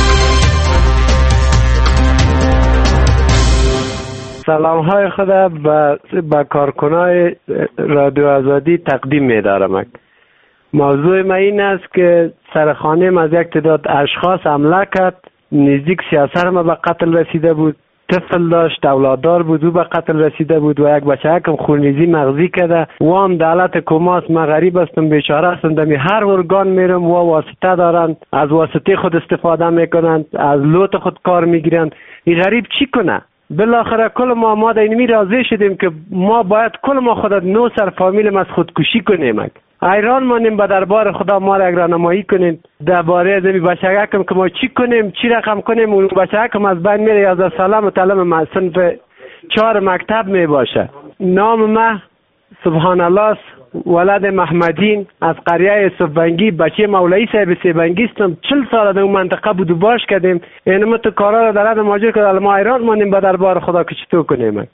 سلام های خود به کارکنای رادیو آزادی تقدیم می دارم. موضوع ما این است که سرخانه از یک تعداد اشخاص حمله کرد. نزدیک 33 ما به قتل رسیده بود. طفل داشت، اولاددار بود، او به قتل رسیده بود و یک بچه هم خونریزی مغزی کرده. و هم دولت کماس، ما غریب هستم، بیچاره هستم، دمی هر ارگان میرم و واسطه دارند، از واسطه خود استفاده میکنند، از لوت خود کار میگیرند. این غریب چی کنه؟ بالاخره کل ما در اینمی راضی شدیم که ما باید کل ما خود 9 سر فامیلم از خودکشی کنیم. ایران مانیم به دربار خدا ما را یک راهنمایی کنین درباره از این بچه‌کم که ما چی کنیم، چی رقم کنیم. اون بچه‌کم از بین میره 11 ساله متعلم صنف 4 مکتب می باشه. نام ما سبحان الله ولد محمدین از قریه یوسفبنگی، بچه مولوی صاحب سیبنگی هستم. 40 سال در اون منطقه بود و باش کردیم. اینم تو کارا را در ماجر که ما ایران مانیم به دربار خدا که چطور کنیم.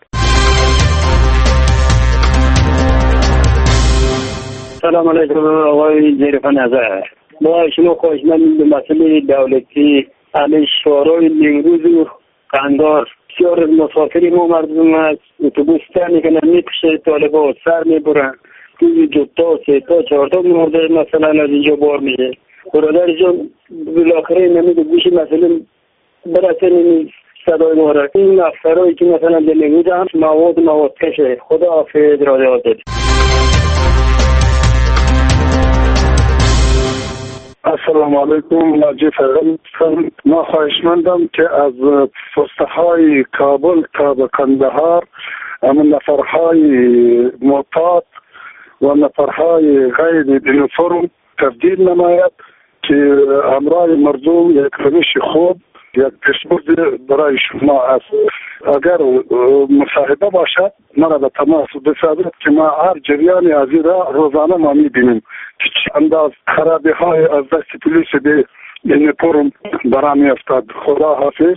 سلام علیکم آقای ظریف نظر. ما شما خواهشمندیم به مسئله دولتی علی شورای نیمروز و قندار بسیار مسافری ما مردم از اتوبوس سر میکنن، میکشه طالبا سر میبرن، توی 2 تا 3 تا 4 تا مرده مثلا از اینجا بار میشه. برادر جان بالاخره نمیده گوشی مثلا برسن صدای ما را. این افسرهایی که مثلا در نیمروز هم مواد کشه. خدا حافظ رادیو آزادی. السلام علیکم. ناجی فرم. ما خواهشمندم که از فستهای کابل تا به قندهار نفرهای معتاد و نفرهای غیر یونیفرم تبدیل نماید که همراه مردم یک روش خوب، یک پیشبرد برای شما است. اگر مصاحبه باشد مرا به تماس بسازید که ما هر جریانی از این را روزانه ما میبینیم که چه انداز خرابی های از دست پلیس به یونیفرم برا می افتاد. خدا حافظ.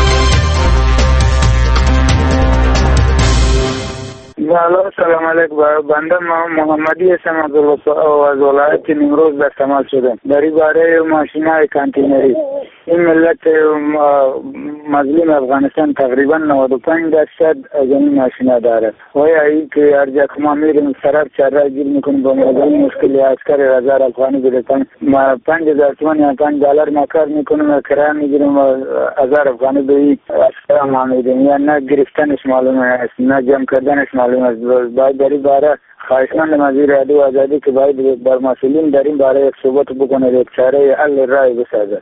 سلام علیکم. بنده محمدی هستم از ولایت نیمروز در تماس شدم. در این باره ماشین های کانتینری این ملت مظلوم افغانستان تقریبا 95% از این ماشینا داره و این که هر جا که ما میریم سرر چرا گیر میکنیم با این مشکلی عسکر 1000 افغانی بدهتن 5000 تومان یا $5 ما کار میکنیم کرایه میگیریم 1000 افغانی به این عسکر ما میدیم یا نه گرفتنش معلوم است نه جمع کردنش معلوم است. باید در این باره خواهشمند وزیر عدو آزادی که باید بر مسئولین در این باره یک ثبات بکنه یک چاره حل رای بسازه.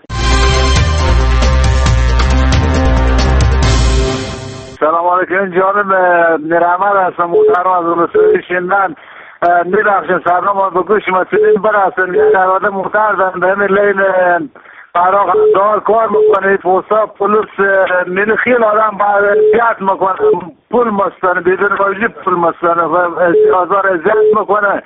سلام علیکم جانم نرامت هستم محترم از ولسوالی شندن میرخشن سرنامه به گوش مسئولین برسن یک اراده محترم به همین لین فراغ دار کار میکنه پوستا پولوس من خیل آدم زیاد میکنه پول مستانه بدون واجب پول مستانه و آزار زیاد میکنه.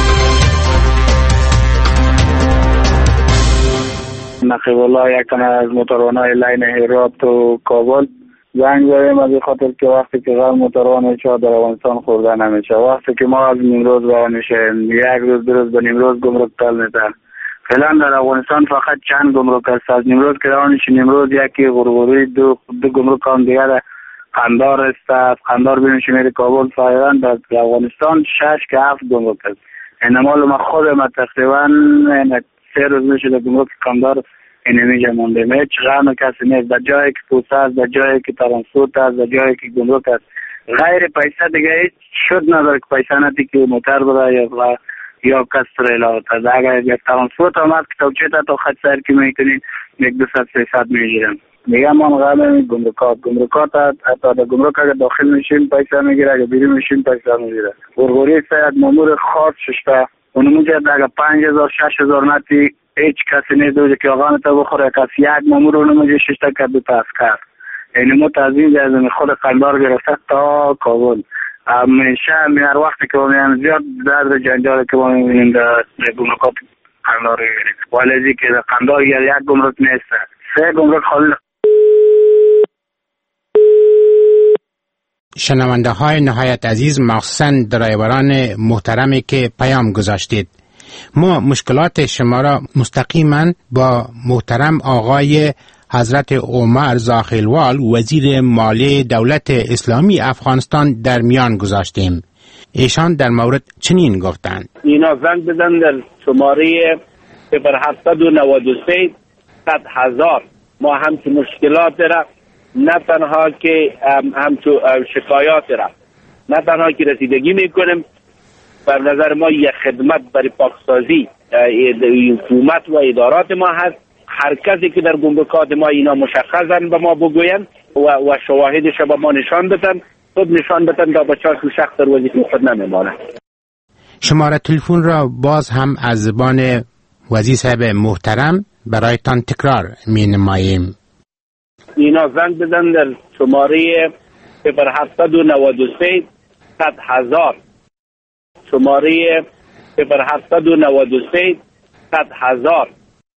نقیب الله یکم از موتورانای لین هرات و کابل زنگ زدیم از خاطر که وقتی که غیر موتوران چا در افغانستان خورده نمیشه، وقتی که ما از نیمروز راه میشیم یک روز دو روز به نیمروز گمرک تل میدن. فعلا در افغانستان فقط چند گمرک است. از نیمروز که راه میشه نیمروز یکی غرغوری دو گمرک هم دیگر قندار است. قندار بینوشی میره کابل فعلا در افغانستان 6 که 7 گمرک است. انمال ما خودم تقریبا 3 روز میشه در گمرک قندار اینمیجا مونده هیچ غم کسی نیست. در جایی که پوسته است، در جایی که ترانسپورت است، در جایی که گمرک است، غیر پیسه دیگه هیچ شد نداره که پیسه ندی که موتر بده یا کس تریلا است. اگر یک ترانسپورت آمد که توچه تا خط سر که میکنین 100-200-300 میگیرن. میگم من غم گمرکات حتی در گمرک اگر داخل میشین پیسه میگیره، اگر بیرون میشین پیسه میگیره. غرغوری سید مامور خاص ششته اونموجه اگر 5000-6000 نتی هیچ کسی نیست که آقا تا بخوره. کسی یک مامور اونموجه ششته کرد دو تا اسکر. یعنی ما تازین از خود قندار گرفته تا کابل. همیشه هر وقتی که ما زیاد درد جنجال که ما میبینیم در گمرکات قندار میبینیم. ولی که در قندار یک گمرک نیست، 3 گمرک خالی. شنونده های نهایت عزیز، مخصوصا درایوران محترمی که پیام گذاشتید، ما مشکلات شما را مستقیما با محترم آقای حضرت عمر زاخیلوال وزیر مالی دولت اسلامی افغانستان در میان گذاشتیم. ایشان در مورد چنین گفتند: اینا زنگ بزن در شماره 0793 100,000 ما همچون مشکلات را نه تنها که همچون شکایات را نه تنها که رسیدگی میکنیم، بر نظر ما یک خدمت برای پاکسازی حکومت و ادارات ما هست. هر کسی که در گمرکات ما اینا مشخصن به ما بگوین و شواهدش به ما نشان بدن، خود نشان بدن تا بچه‌ها تو شخص در وظیفه خود نمیمانه. شماره تلفن را باز هم از زبان وزیر صاحب محترم برایتان تکرار می نماییم. اینا زنگ بزن در شماره 0793 100,000 شماره 0793 100,000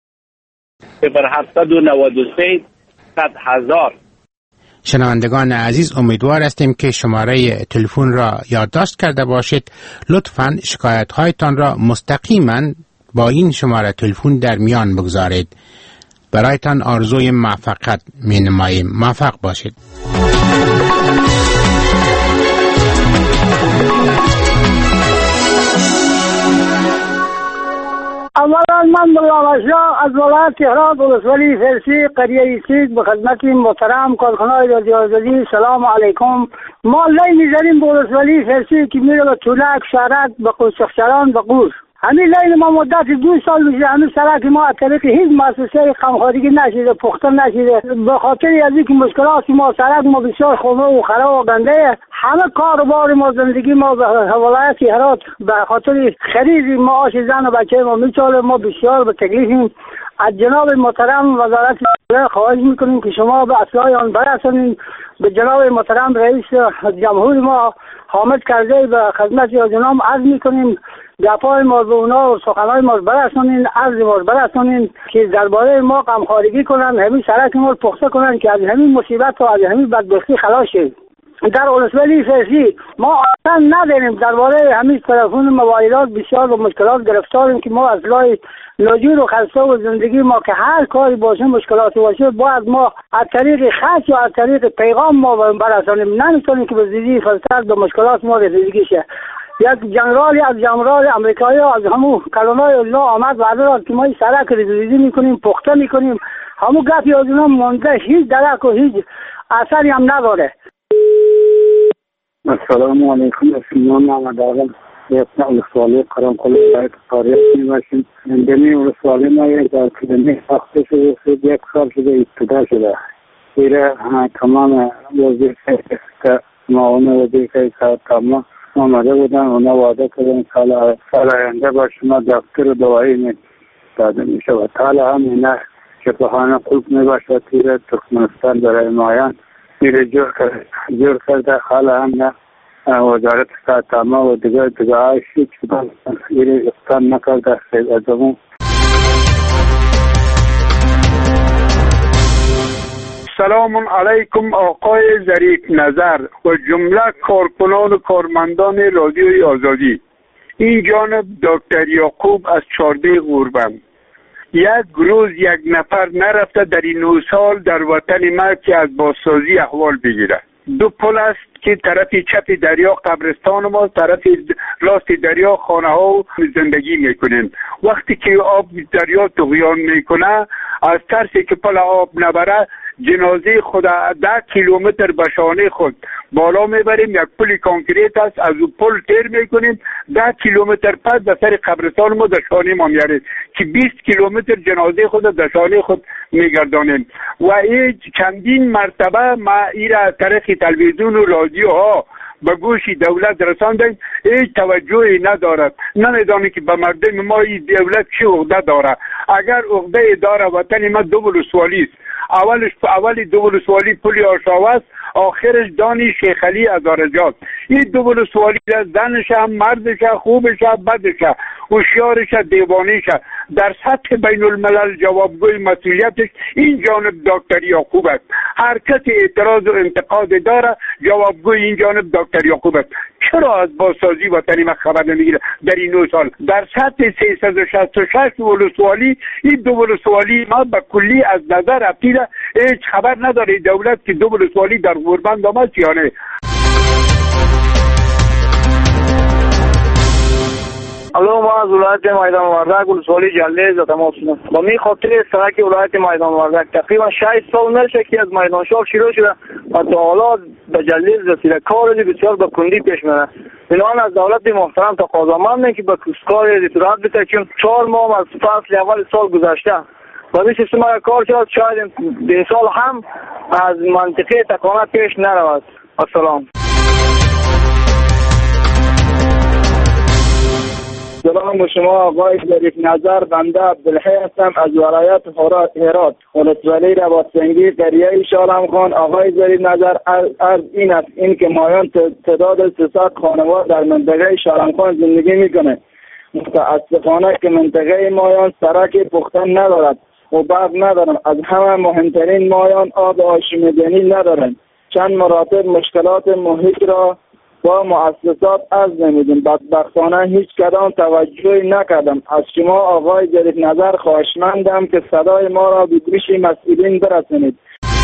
0793 100,000. شنوندگان عزیز، امیدوار هستیم که شماره تلفن را یادداشت کرده باشید. لطفاً شکایت هایتان را مستقیما با این شماره تلفن در میان بگذارید. برایتان آرزوی موفقیت می نماییم. موفق باشید. اولا من ملامشا از ولایت تهران ولسوالی فرسی قریه سید به خدمت محترم کارکنان رادیو آزادی سلام علیکم. ما لی میزنیم به ولسوالی فرسی که میره به طولک شهرک به قوسخچران به قوس. همین لین ما مدت 2 سال میشه همین سرک ما از طریق هیچ مؤسسه غمخوارگی نشده، پخته نشده. به خاطر از اینکه مشکلات ما سرک ما بسیار خراب و خراب و گنده، همه کاروبار ما زندگی ما به ولایت هرات به خاطر خرید معاش زن و بچه ما میچاله. ما بسیار به تکلیفیم. از جناب محترم وزارت خواهش میکنیم که شما به اصلاح آن برسانید. به جناب محترم رئیس جمهور ما حامد کرده به خدمت جناب عرض میکنیم گپای ما به اونا و سخنهای ما برسانین، عرض ما برسانین که درباره ما غمخوارگی کنن، همین سرک ما پخته کنن که از همین مصیبت و از همین بدبختی خلاص شیم. در ولسوالی فارسی ما اصلا نداریم. درباره همین تلفن موبایلات بسیار و مشکلات گرفتاریم که ما از لای ناجور و خسته و زندگی ما که هر کاری باشه مشکلات باشه باید ما از طریق خط یا از طریق پیغام ما برسانیم. نمیتونیم که به زیدی فلسفه به مشکلات ما رسیدگی شه. یک جنرالی از جنرال امریکایی از همون کلونای الله آمد وعده داد که ما این سرک ریزی میکنیم، پخته میکنیم. همون گپی از اونا مونده، هیچ درک و هیچ اثری هم نداره. السلام علیکم. اسمم محمد آقا یکنا ولسوالی قرمقل ولایت فاریاب میباشیم. اندمی ولسوالی ما یک اکادمی ساخته شده، یک سال شده ابتدا شده. ایره تمام وظیفه که معاون وظیفه تمام آمده بودن، اونا وعده کردن سال آینده با شما دفتر دوایی داده میشه و حالا هم اینا شفاخانه خوب میباشه. تیر ترکمنستان برای مایان تیر جور کرده. حالا هم نه وزارت ساتما و دیگر هایشی که ایره اقتان نکرده. خیلی ادامون سلام علیکم آقای ظریف نظر و جمله کارکنان و کارمندان رادیوی آزادی. این جانب دکتر یعقوب از 14 غوربند. یک روز یک نفر نرفته در این 9 سال در وطن ما که از بازسازی احوال بگیره. 2 پل است که طرف چپ دریا قبرستان ما، طرف راست دریا خانه ها و زندگی میکنیم. وقتی که آب دریا طغیان میکنه از ترسی که پل آب نبره جنازه خود 10 کیلومتر به شانه خود بالا میبریم. یک پل کانکریت است، از اون پل تیر میکنیم 10 کیلومتر پس به سر قبرستان ما در شانه ما میاریم که 20 کیلومتر جنازه خود در شانه خود میگردانیم. و این چندین مرتبه ما ایره از طریق تلویزیون و رادیو ها به گوش دولت رساندیم، هیچ توجهی ندارد. نمیدانی که به مردم ما این دولت چه عقده داره. اگر عقده داره وطن ما 2 ولسوالی است. اولی 2 ولسوالی پل آشاوه است، آخرش دانی شیخ علی هزارجات. این 2 ولسوالی زنش هم مردش خوبش بدش هوشیارش دیوانیش در سطح بین الملل جوابگوی مسئولیتش این جانب دکتر یعقوب است. هر کسی اعتراض و انتقاد داره جوابگوی این جانب دکتر یعقوب است. چرا از بازسازی وطنی ما خبر نمیگیره؟ در این 9 سال در سطح 366 ولسوالی این 2 ولسوالی ما به کلی از نظر رفتیده هیچ خبر نداره دولت که 2 ولسوالی در غوربند آمد یا نه. الو، ما از ولایت میدان وردک ولسوالی جلیز تماس می‌کنم. با می خاطر سرک ولایت میدان وردک تقریبا 6 سال نشه که از میدان شاه شروع شده و تا حالا به جلیز رسیده. کار بسیار به کندی پیش میره. بنابراین از دولت محترم تقاضا که به کار صورت بده، چون 4 ماه از فصل اول سال گذشته و به سیستم کار شد. شاید این سال هم از منطقه تکانه پیش نرود. السلام. سلام به شما آقای ظریف نظر. بنده عبدالحی هستم از ولایت هرات، ولسوالی روادسنگی قریه شالمخان. آقای ظریف نظر از این است این که مایان تعداد 300 خانوار در منطقه شالمخان زندگی میکنه. متاسفانه که منطقه مایان سرک پختن ندارد و برق ندارد. از همه مهمترین مایان آب آشامیدنی ندارد. چند مراتب مشکلات محیط را با مؤسسات از نمیدیم. بدبختانه هیچ کدام توجهی نکردم. از شما آقای ظریف نظر خواهشمندم که صدای ما را به گوش مسئولین برسانید.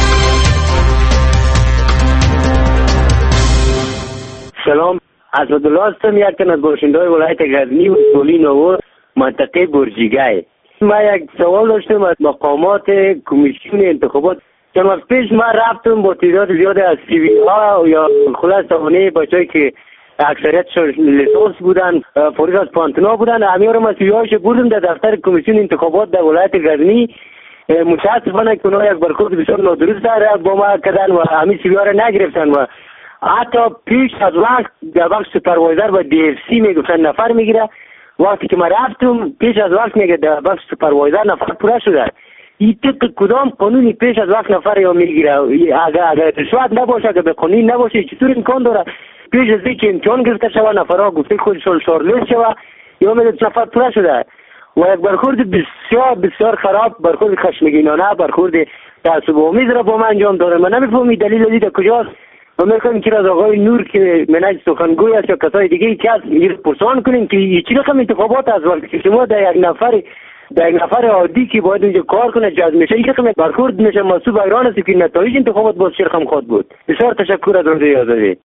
سلام، اسدالله هستم، یکم از باشنده‌های ولایت غزنی و ولسوالی نوور منطقه برجیگای. ما یک سوال داشتم از مقامات کمیسیون انتخابات. چند وقت پیش ما رفتم با تعداد زیاد از سیوی ها یا خلاص توانه بچه‌ای که اکثریتشون لیسانس بودن، فارغ از پانتونا بودن، همه رو ما سیوی هاشو بردم در دفتر کمیسیون انتخابات در ولایت غزنی. متاسفانه که اونها یک برخورد بسیار نادرست با ما کردن و همه سیوی ها رو نگرفتن و حتی پیش از وقت در وقت سوپروایزر و دی اف سی میگفتن نفر میگیره. وقتی که ما رفتم پیش از وقت میگه در وقت سوپروایزر نفر پوره شده. این طبق کدام قانونی پیش از وقت نفر یا میگیره؟ اگر رشوت نباشه، اگر به قانون نباشه، چطور امکان داره پیش از اینکه امتحان گرفته شود نفرها گفته خودشون شارلست شود یا میگه نفر پوره شده؟ و یک برخورد بسیار بسیار خراب، برخورد خشمگینانه، برخورد تعصب آمیز را با من انجام داره. من نمیفهمم دلیل از کجاست و میخوایم که از آقای نور که منهج سخنگوی است یا کسای دیگه که از این پرسان کنیم که چی رقم انتخابات از وقتی که شما در یک نفر عادی که باید اونجا کار کنه جذب میشه این رقم برخورد میشه محسوب ایران است که نتایج انتخابات باز چه رقم خواهد بود. بسیار تشکر از رادیوی آزادی.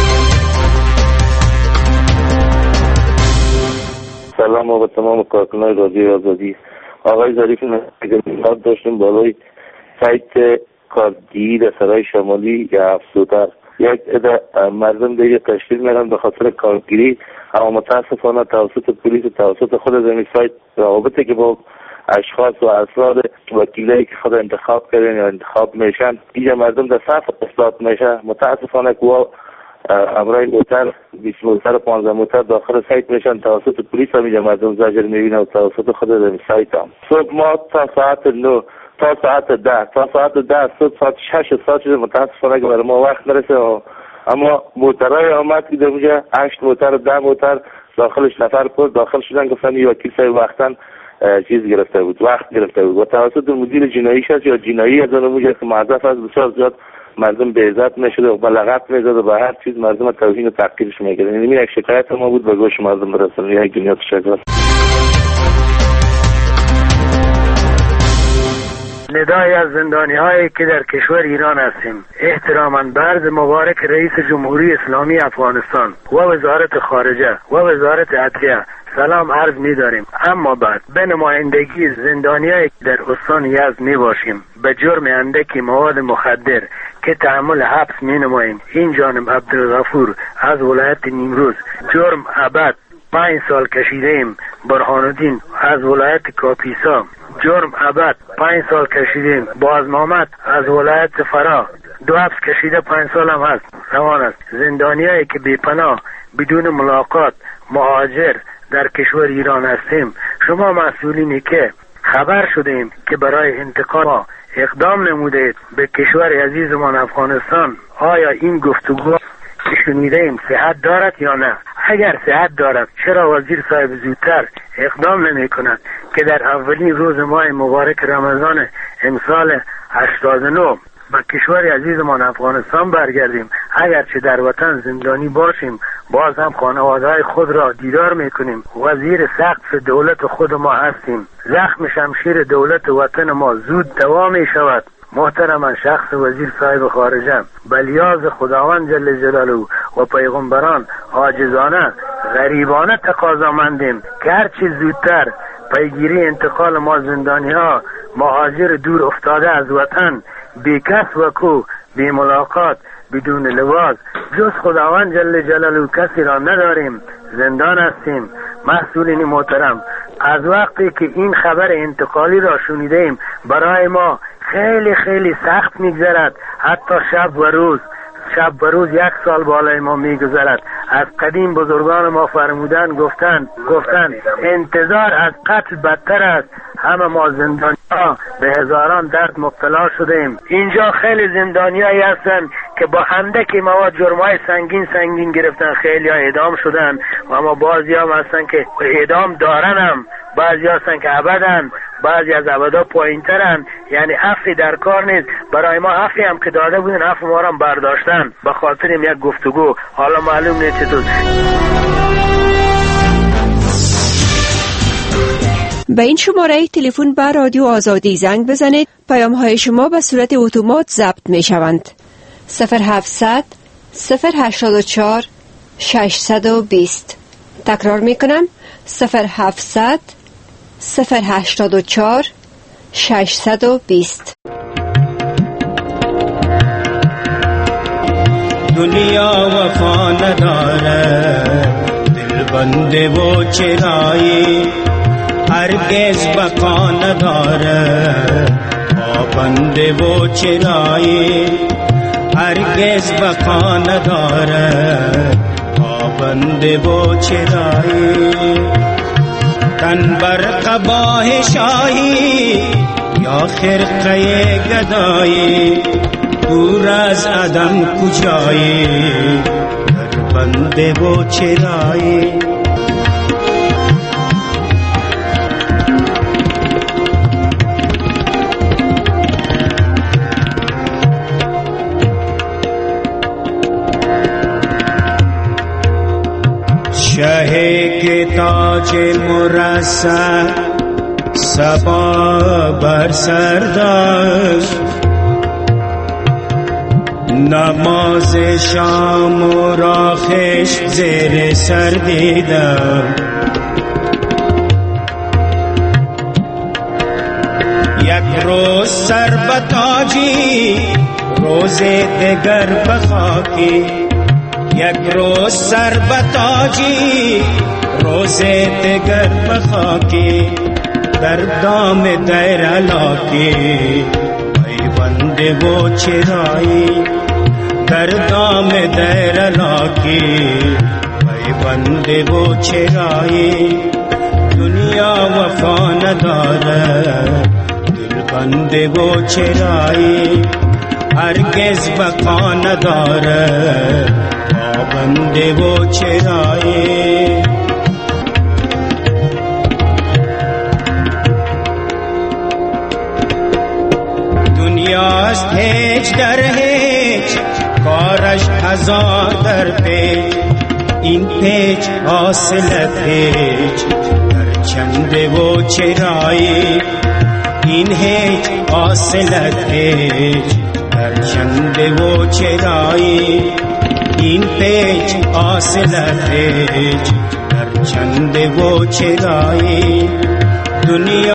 سلام و تمام کارکنان رادیوی آزادی. آقای ظریف نظارت داشتیم بالای سایت کارگیری در سرای شمالی یا افزودتر یک مردم دیگه تشکیل میدن به خاطر کارگیری، اما متاسفانه توسط پلیس توسط خود زمین سایت روابطی که با اشخاص و افراد وکیلایی که خود انتخاب کردن یا انتخاب میشن اینجا مردم در صف اصلاح میشه. متاسفانه که امرای موتر 20 موتر 15 موتر داخل سایت میشن توسط پلیس هم اینجا مردم زجر میبینن و توسط خود زمین سایت هم صبح ما تا ساعت 9 تا ساعت 10 صبح ساعت 6 ساعت شده متاسفانه که برای ما وقت نرسه. اما موترهای آمد که در اونجا 8 موتر 10 موتر داخلش نفر پر داخل شدن گفتن این وکیل صاحب وقتا چیز گرفته بود وقت گرفته بود و توسط مدیر جنایی شد یا جنایی از اون اونجا که معذف از بسیار زیاد مردم به عزت نشده و بلغت میزد و به هر چیز مردم توهین و تحقیرش میکرد. یعنی این یک شکایت ما بود به گوش مردم برسون. یک دنیا تشکر. ندای از زندانی هایی که در کشور ایران هستیم احتراما برز مبارک رئیس جمهوری اسلامی افغانستان و وزارت خارجه و وزارت عدلیه سلام عرض می داریم. اما بعد به نمایندگی زندانیایی در استان یزد می باشیم به جرم اندکی مواد مخدر که تحمل حبس می نماییم. این جانب عبدالغفور از ولایت نیمروز جرم ابد 5 سال کشیدیم. برهان الدین از ولایت کاپیسا جرم ابد 5 سال کشیدیم. باز محمد از ولایت فرا 2 حبس کشیده 5 سال هم هست روان است. زندانیایی که بی‌پناه بدون ملاقات مهاجر در کشور ایران هستیم. شما مسئولینی که خبر شدیم که برای انتقال اقدام نمودید به کشور عزیزمان افغانستان، آیا این گفتگو که شنیدیم صحت دارد یا نه؟ اگر صحت دارد چرا وزیر صاحب زودتر اقدام نمی کند که در اولین روز ماه مبارک رمضان امسال 89 به کشور عزیزمان افغانستان برگردیم؟ اگرچه در وطن زندانی باشیم باز هم خانواده‌های خود را دیدار میکنیم. وزیر سقف دولت خود ما هستیم. زخم شمشیر دولت وطن ما زود دوام می شود. محترم شخص وزیر صاحب خارجه بلیاز خداوند جل جلاله و پیغمبران عاجزانه غریبانه تقاضامندیم که هرچی زودتر پیگیری انتقال ما زندانی ها مهاجر دور افتاده از وطن بی کس و کو بی ملاقات بدون لباس جز خداوند جل جلاله کسی را نداریم، زندان هستیم. مسئولین محترم از وقتی که این خبر انتقالی را شنیدیم برای ما خیلی خیلی سخت میگذرد. حتی شب و روز 1 سال بالای ما میگذرد. از قدیم بزرگان ما فرمودن گفتن انتظار از قتل بدتر است. همه ما زندانی ها به هزاران درد مبتلا شدیم. اینجا خیلی زندانیایی هستن که با اندکی مواد جرمای سنگین گرفتن، خیلی ها اعدام شدن و اما بعضی هم هستن که اعدام دارن هم، بعضی هستن که ابدن، بعضی از ابدا پایین‌ترن. یعنی عفوی در کار نیست. برای ما عفوی هم که داده بودن عفو ما هم برداشتن به خاطر یک گفتگو. حالا معلوم نیست چطور. به این شماره تلفن به رادیو آزادی زنگ بزنید. پیام های شما به صورت اتومات ضبط می شوند. 0700 084 620. تکرار می کنم 0700 084 620. دنیا وفا نداره دل بنده و چرایی هرگز بقا نداره پابنده و چرایی هرگز بقا نداره پابنده و چرایی تن بر قباه شاهی یا خرقه گدایی دور از عدم کجایی در بنده و چرایی تاج مرصع صبا بر سر داشت، نماز شام و راخش زیر سر دیدم. یک روز سر به تاجی، روز دگر به خاکی. یک روز سر به تاجی، روز دگر به خاکی. در دام دیر علاقی پیوند و چرایی، در دام دیر علاقی پیوند و چرایی. دنیا وفا نداره دلبند و چرایی، هرگز بقا نداره پابند و چرایی. دنیاست هیچ در هیچ، کارش هزار در پیچ. این پیچ حاصلت هیچ در چند و چرایی. این هیچ حاصلت هیچ در چند و چرایی. این پیچ حاصلت هیچ در چند و چرایی. دنیا